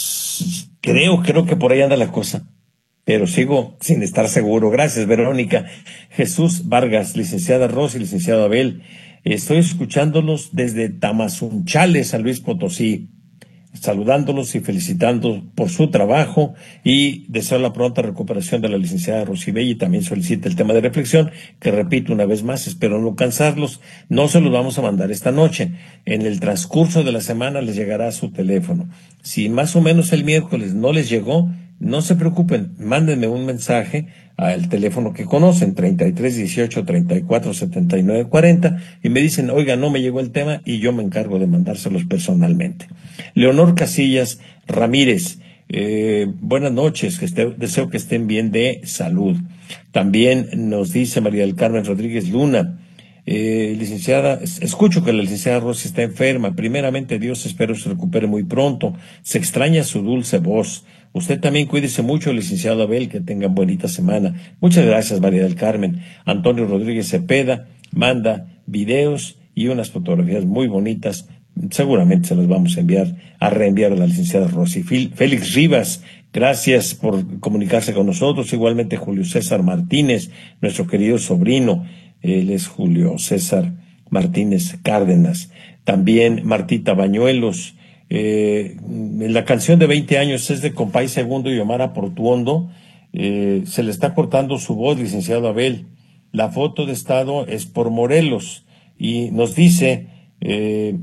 pues creo, creo que por ahí anda la cosa. Pero sigo sin estar seguro. Gracias, Verónica. Jesús Vargas, licenciada Rosy, licenciado Abel. Estoy escuchándolos desde Tamazunchale, San Luis Potosí. Saludándolos y felicitando por su trabajo y deseo la pronta recuperación de la licenciada Rosibelli. También solicita el tema de reflexión, que repito una vez más, espero no cansarlos. No se los vamos a mandar esta noche. En el transcurso de la semana les llegará a su teléfono. Si más o menos el miércoles no les llegó, no se preocupen, mándenme un mensaje al teléfono que conocen, treinta y tres dieciocho treinta y cuatro setenta y nueve cuarenta, y me dicen, oiga, no me llegó el tema, y yo me encargo de mandárselos personalmente. Leonor Casillas Ramírez, eh, buenas noches, que esté, deseo que estén bien de salud. También nos dice María del Carmen Rodríguez Luna, Eh, licenciada, escucho que la licenciada Rosy está enferma. Primeramente, Dios, espero se recupere muy pronto. Se extraña su dulce voz. Usted también cuídese mucho, licenciado Abel, que tengan bonita semana. Muchas gracias, María del Carmen. Antonio Rodríguez Cepeda manda videos y unas fotografías muy bonitas. Seguramente se las vamos a enviar, a reenviar a la licenciada Rosy. Félix Rivas, gracias por comunicarse con nosotros. Igualmente Julio César Martínez, nuestro querido sobrino. Él es Julio César Martínez Cárdenas. También Martita Bañuelos. Eh, la canción de veinte años es de Compay Segundo y Omar Portuondo. Eh, se le está cortando su voz, licenciado Abel. La foto de estado es por Morelos y nos dice eh,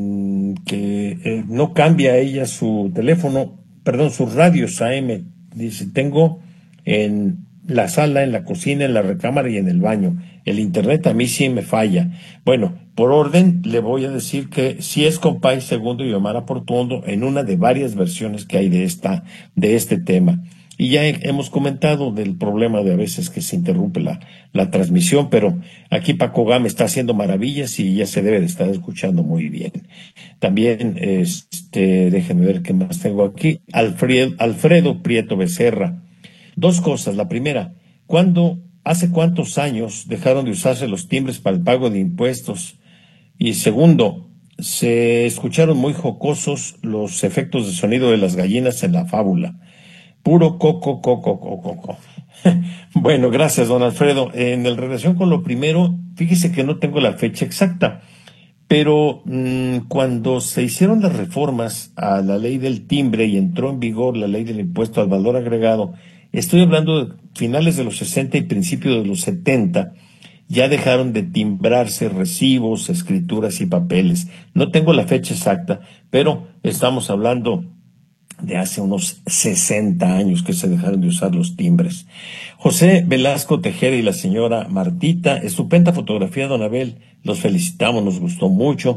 que eh, no cambia ella su teléfono, perdón, sus radios A M. Dice, tengo en la sala, en la cocina, en la recámara y en el baño. El internet a mí sí me falla. Bueno, por orden le voy a decir que sí es Compay Segundo y Omar Portuondo en una de varias versiones que hay de esta, de este tema. Y ya he, hemos comentado del problema de a veces que se interrumpe la, la transmisión, pero aquí Paco Gámez está haciendo maravillas y ya se debe de estar escuchando muy bien. También, este, déjenme ver qué más tengo aquí. Alfredo, Alfredo Prieto Becerra. Dos cosas. La primera, ¿cuándo, hace cuántos años dejaron de usarse los timbres para el pago de impuestos? Y segundo, se escucharon muy jocosos los efectos de sonido de las gallinas en la fábula. Puro coco, coco, coco, coco. Bueno, gracias, don Alfredo. En relación con lo primero, fíjese que no tengo la fecha exacta, pero mmm, cuando se hicieron las reformas a la ley del timbre y entró en vigor la ley del impuesto al valor agregado, estoy hablando de finales de los sesenta y principios de los setenta, ya dejaron de timbrarse recibos, escrituras y papeles. No tengo la fecha exacta, pero estamos hablando de hace unos sesenta años que se dejaron de usar los timbres. José Velasco Tejera y la señora Martita, estupenda fotografía, don Abel, los felicitamos, nos gustó mucho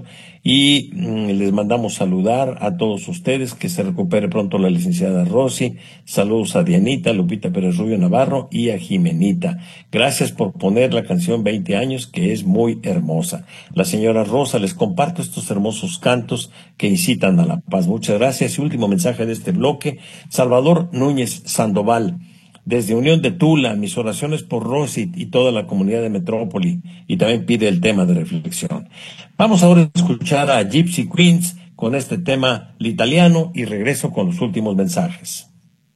y mmm, les mandamos saludar a todos ustedes, que se recupere pronto la licenciada Rosy. Saludos a Dianita, Lupita Pérez Rubio Navarro y a Jimenita. Gracias por poner la canción veinte años, que es muy hermosa. La señora Rosa, les comparto estos hermosos cantos que incitan a la paz. Muchas gracias. Y último mensaje de este bloque, Salvador Núñez Sandoval. Desde Unión de Tula, mis oraciones por Rosy y toda la comunidad de Metrópoli, y también pide el tema de reflexión. Vamos ahora a escuchar a Gypsy Queens con este tema l'italiano y regreso con los últimos mensajes.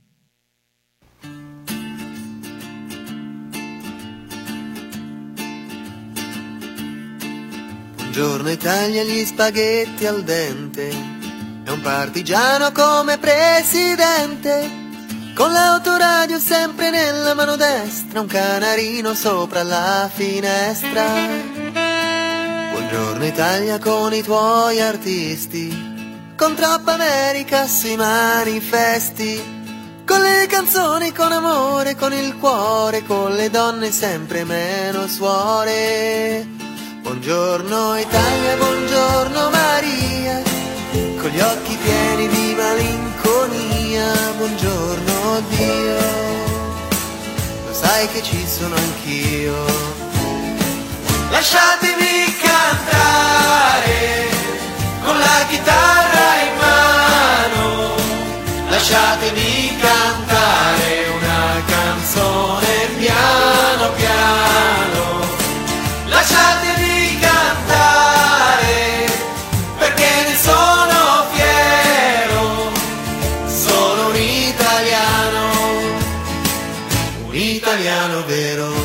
Buongiorno Italia, gli spaghetti al dente, è un partigiano come presidente. con l'autoradio sempre nella mano destra, un canarino sopra la finestra. Buongiorno Italia con i tuoi artisti, con troppa America sui manifesti, con le canzoni, con amore, con il cuore, con le donne sempre meno suore. Buongiorno Italia, buongiorno Maria, con gli occhi pieni di malinconia. Buongiorno Dio, lo sai che ci sono anch'io. Lasciatemi cantare con la chitarra in mano, lasciatemi cantare una canzone piano piano, lasciatemi cantare perché ne sono fiero, sono un italiano, un italiano vero.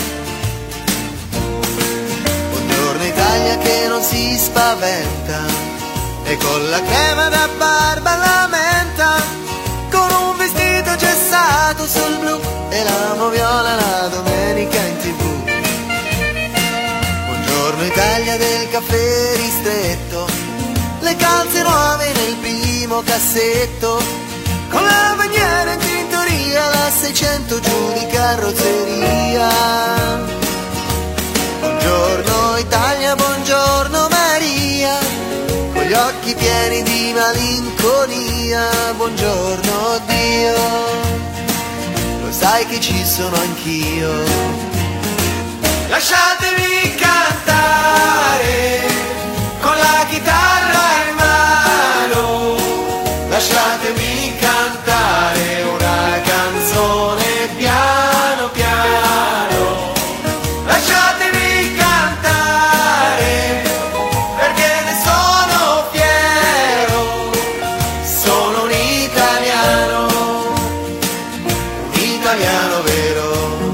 Buongiorno Italia che non si spaventa e con la crema da barba la menta, con un vestito gessato sul blu e l'amo viola la domenica in tv. Buongiorno Italia del caffè ristretto, le calze nuove nel primo cassetto, con la bandiera in tintoria, la seicento giù di carrozzeria. Buongiorno Italia, buongiorno Maria, con gli occhi pieni di malinconia. Buongiorno Dio, lo sai che ci sono anch'io. Lasciatemi cantare con la chitarra in mano, lasciatemi cantare una canzone piano piano, lasciatemi cantare perché ne sono fiero, sono un italiano, un italiano vero.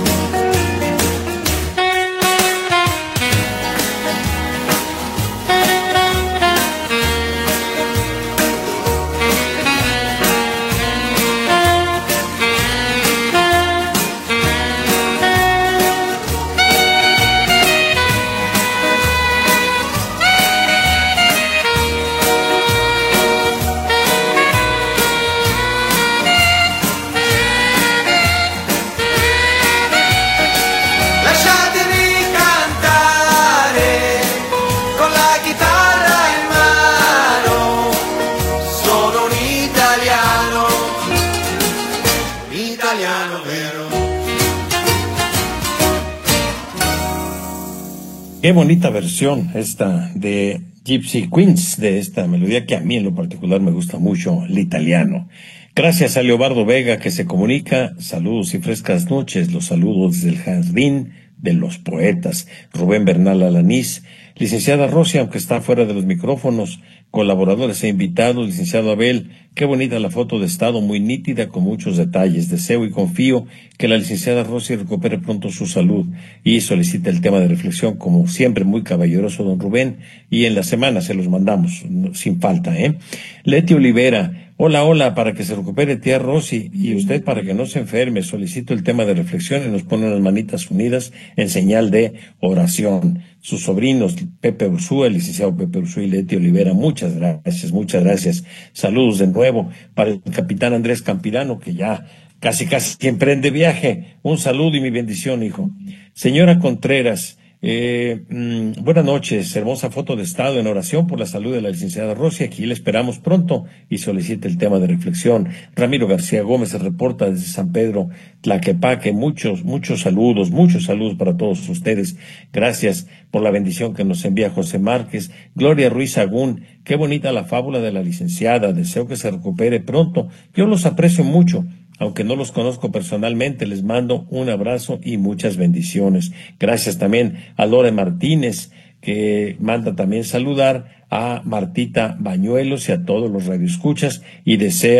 Qué bonita versión esta de Gypsy Queens, de esta melodía que a mí en lo particular me gusta mucho, el italiano. Gracias a Leobardo Vega que se comunica. Saludos y frescas noches. Los saludos del Jardín de los Poetas. Rubén Bernal Alanís. Licenciada Rosy, aunque está fuera de los micrófonos, colaboradores e invitados, licenciado Abel, qué bonita la foto de estado, muy nítida, con muchos detalles. Deseo y confío que la licenciada Rosy recupere pronto su salud y solicita el tema de reflexión, como siempre, muy caballeroso don Rubén, y en la semana se los mandamos, sin falta, ¿eh? Leti Olivera, hola, hola, para que se recupere tía Rosy, y usted para que no se enferme, solicito el tema de reflexión y nos pone unas manitas unidas en señal de oración. Sus sobrinos, Pepe Ursúa, el licenciado Pepe Ursúa y Leti Olivera, muchas gracias, muchas gracias. Saludos de nuevo para el capitán Andrés Campirano, que ya casi casi emprende viaje. Un saludo y mi bendición, hijo. Señora Contreras, eh, mmm, buenas noches, hermosa foto de estado en oración por la salud de la licenciada Rosy. Aquí la esperamos pronto y solicita el tema de reflexión. Ramiro García Gómez se reporta desde San Pedro Tlaquepaque. Muchos, muchos saludos, muchos saludos para todos ustedes. Gracias por la bendición que nos envía José Márquez. Gloria Ruiz Agún, qué bonita la fábula de la licenciada. Deseo que se recupere pronto. Yo los aprecio mucho. Aunque no los conozco personalmente, les mando un abrazo y muchas bendiciones. Gracias también a Lore Martínez, que manda también saludar a Martita Bañuelos y a todos los radioescuchas y desea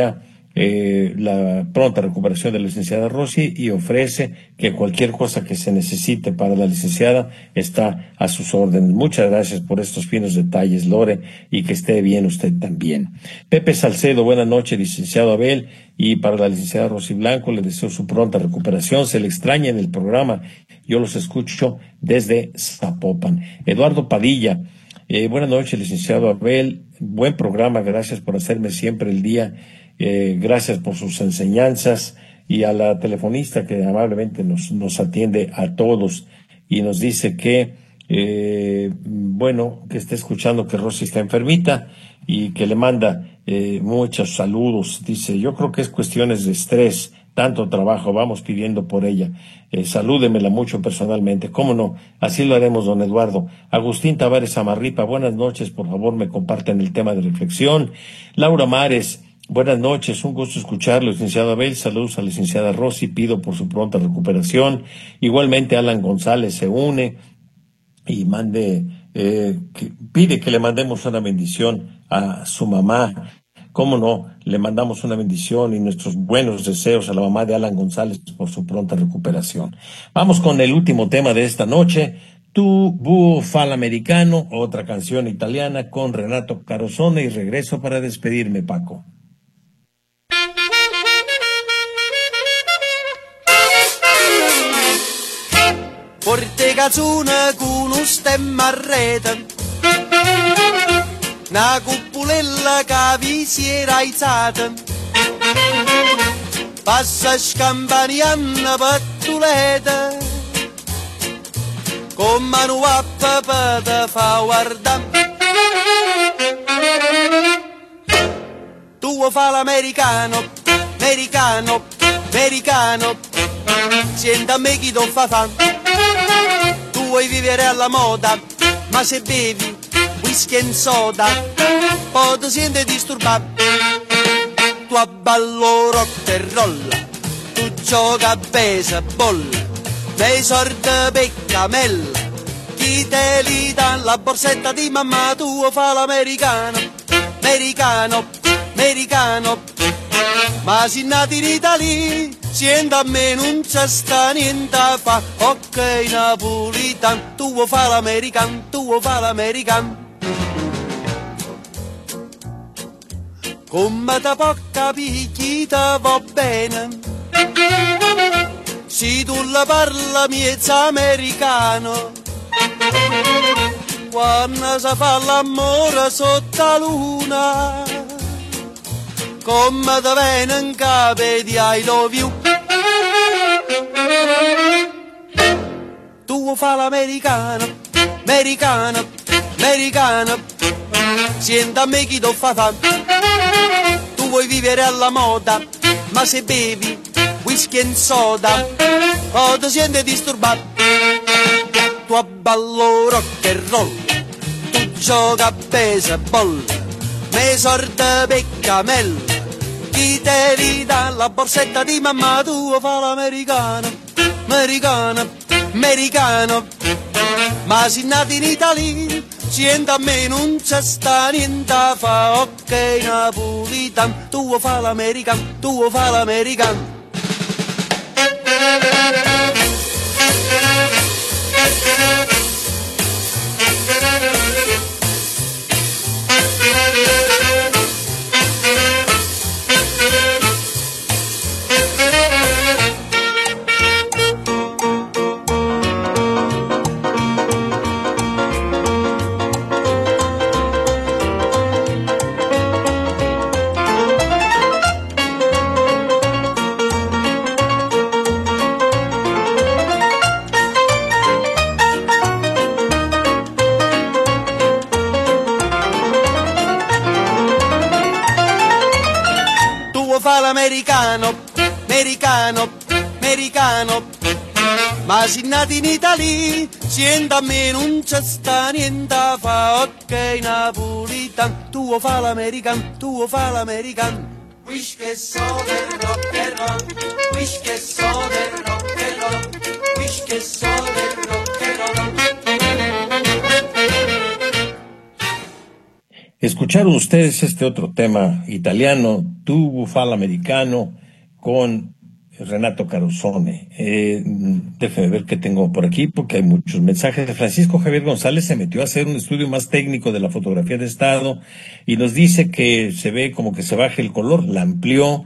eh, la pronta recuperación de la licenciada Rosy y ofrece que cualquier cosa que se necesite para la licenciada está a sus órdenes. Muchas gracias por estos finos detalles, Lore, y que esté bien usted también. Pepe Salcedo, buenas noches, licenciado Abel, y para la licenciada Rosy Blanco le deseo su pronta recuperación. Se le extraña en el programa, yo los escucho desde Zapopan. Eduardo Padilla, eh, buenas noches, licenciado Abel, buen programa, gracias por hacerme siempre el día. Eh, gracias por sus enseñanzas, y a la telefonista que amablemente nos, nos atiende a todos y nos dice que, eh, bueno, que está escuchando que Rosy está enfermita y que le manda eh, muchos saludos. Dice, yo creo que es cuestiones de estrés, tanto trabajo, vamos pidiendo por ella. Eh, salúdemela mucho personalmente. ¿Cómo no? Así lo haremos, don Eduardo. Agustín Tavares Amarripa, buenas noches, por favor me comparten el tema de reflexión. Laura Mares, buenas noches, un gusto escucharlo, licenciado Abel. Saludos a la licenciada Rosy, pido por su pronta recuperación. Igualmente Alan González se une y mande, eh, que, pide que le mandemos una bendición a su mamá. Cómo no, le mandamos una bendición y nuestros buenos deseos a la mamá de Alan González por su pronta recuperación. Vamos con el último tema de esta noche. Tu búho fal americano, otra canción italiana con Renato Carosone, y regreso para despedirme, Paco. Porte cazzuna con un stemma a rete, una cupulella che vi si era aizzata, passa scampanianna pattuleta, con mano a papà te fa guardare. Tu vuoi fare l'americano, americano, americano, senta a me chi ti fa fa. Tu vuoi vivere alla moda, ma se bevi whisky e soda, poi ti senti disturbato. Tu abballo rock e roll, tu gioca a baseball, nei sordi peccamella, chi te li dà la borsetta di mamma. Tu vuoi fa l'americano, americano, americano, ma si nati in Italia, sienta a me non c'è sta niente a fa. Ok napolitano, tu vuoi fa l'americano, tu vuoi fa l'americano. Come te può capire chi te va bene, se tu la parla miezza americano. Quando si fa l'amore sotto la luna, come te viene in capo di I love you. Tu vuoi fa l'americano, americano, americano, senta a me chi ti fa fa. Tu vuoi vivere alla moda, ma se bevi whisky e soda, o ti senti disturbato. Tu abballo rock e roll, tu gioca a baseball, nei sordi peccamella, chi te li dà la borsetta di mamma. Tu vuoi fa l'americano, americano, americano, ma si nati in Italia, sienta a me non c'è sta niente a fa. Ok napolitano, tu vuoi fa l'americano, tu vuoi fa l'americano. Americano, americano, americano, ma si nati in Italia, sienta a me non c'è sta niente a fa. Ok napolitano, tu vuoi fa l'americano, tu vuoi fa l'americano. Wish che so del rock and roll, wish che so del rock and roll, wish che so del rock and roll. Escuchar escucharon ustedes este otro tema italiano, Tu Bufalo Americano, con Renato Carosone. Eh, déjeme ver qué tengo por aquí, porque hay muchos mensajes. Francisco Javier González se metió a hacer un estudio más técnico de la fotografía de estado y nos dice que se ve como que se baja el color, la amplió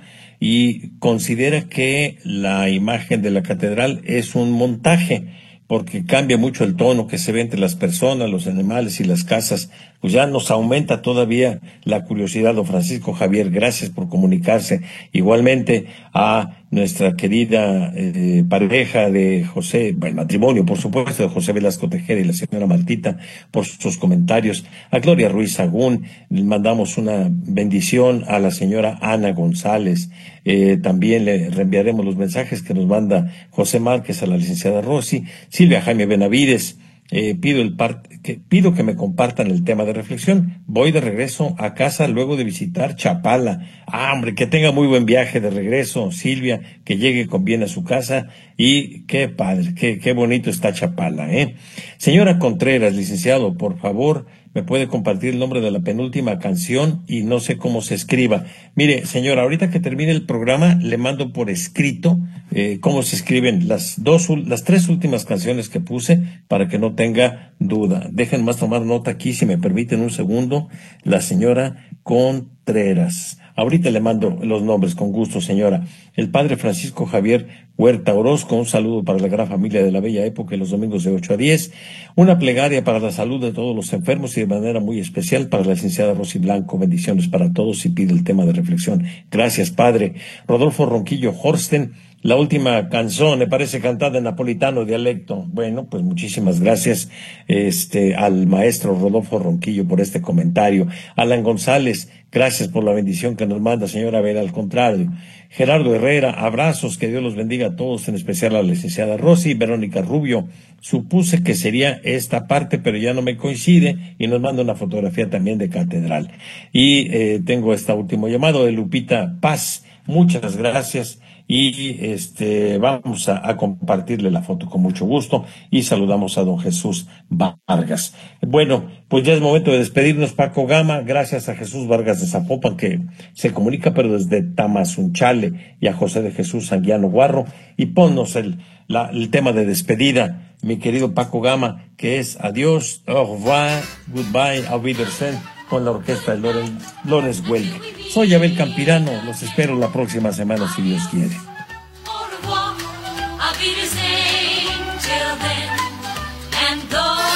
y considera que la imagen de la catedral es un montaje, porque cambia mucho el tono que se ve entre las personas, los animales y las casas. Pues ya nos aumenta todavía la curiosidad, don Francisco Javier. Gracias por comunicarse. Igualmente a nuestra querida eh, pareja de José, bueno, matrimonio, por supuesto, de José Velasco Tejera y la señora Martita, por sus comentarios. A Gloria Ruiz Sagún, le mandamos una bendición. A la señora Ana González, eh, también le reenviaremos los mensajes que nos manda José Márquez, a la licenciada Rossi. Silvia Jaime Benavides, eh, pido el par que, pido que me compartan el tema de reflexión. Voy de regreso a casa luego de visitar Chapala. Ah, hombre, que tenga muy buen viaje de regreso, Silvia, que llegue con bien a su casa. Y qué padre, qué, qué bonito está Chapala, ¿eh? Señora Contreras, licenciado, por favor, me puede compartir el nombre de la penúltima canción y no sé cómo se escriba. Mire, señora, ahorita que termine el programa, le mando por escrito eh, cómo se escriben las dos, las tres últimas canciones que puse, para que no tenga duda. Dejen más tomar nota aquí, si me permiten un segundo. La señora Contreras. Ahorita le mando los nombres, con gusto, señora. El padre Francisco Javier Huerta Orozco, un saludo para la gran familia de la Bella Época y los domingos de ocho a diez. Una plegaria para la salud de todos los enfermos y de manera muy especial para la licenciada Rosy Blanco. Bendiciones para todos y pide el tema de reflexión. Gracias, padre. Rodolfo Ronquillo Horsten. La última canción, me parece cantada en napolitano dialecto. Bueno, pues muchísimas gracias este al maestro Rodolfo Ronquillo por este comentario. Alan González, gracias por la bendición que nos manda, señora Vera, al contrario. Gerardo Herrera, abrazos, que Dios los bendiga a todos, en especial a la licenciada Rosy. Verónica Rubio, supuse que sería esta parte, pero ya no me coincide, y nos manda una fotografía también de catedral. Y eh, tengo este último llamado de Lupita Paz, muchas gracias. Y este vamos a, a compartirle la foto con mucho gusto y saludamos a don Jesús Vargas. Bueno, pues ya es momento de despedirnos, Paco Gama. Gracias a Jesús Vargas de Zapopan, que se comunica pero desde Tamazunchale, y a José de Jesús Anguiano Guarro. Y ponnos el, la, el tema de despedida, mi querido Paco Gama, que es adiós, au revoir, goodbye, auf Wiedersehen, con la orquesta de Lorenz, Lorenz Welk. Soy Abel Campirano, los espero la próxima semana si Dios quiere. Au revoir, auf Wiedersehen, till then, and though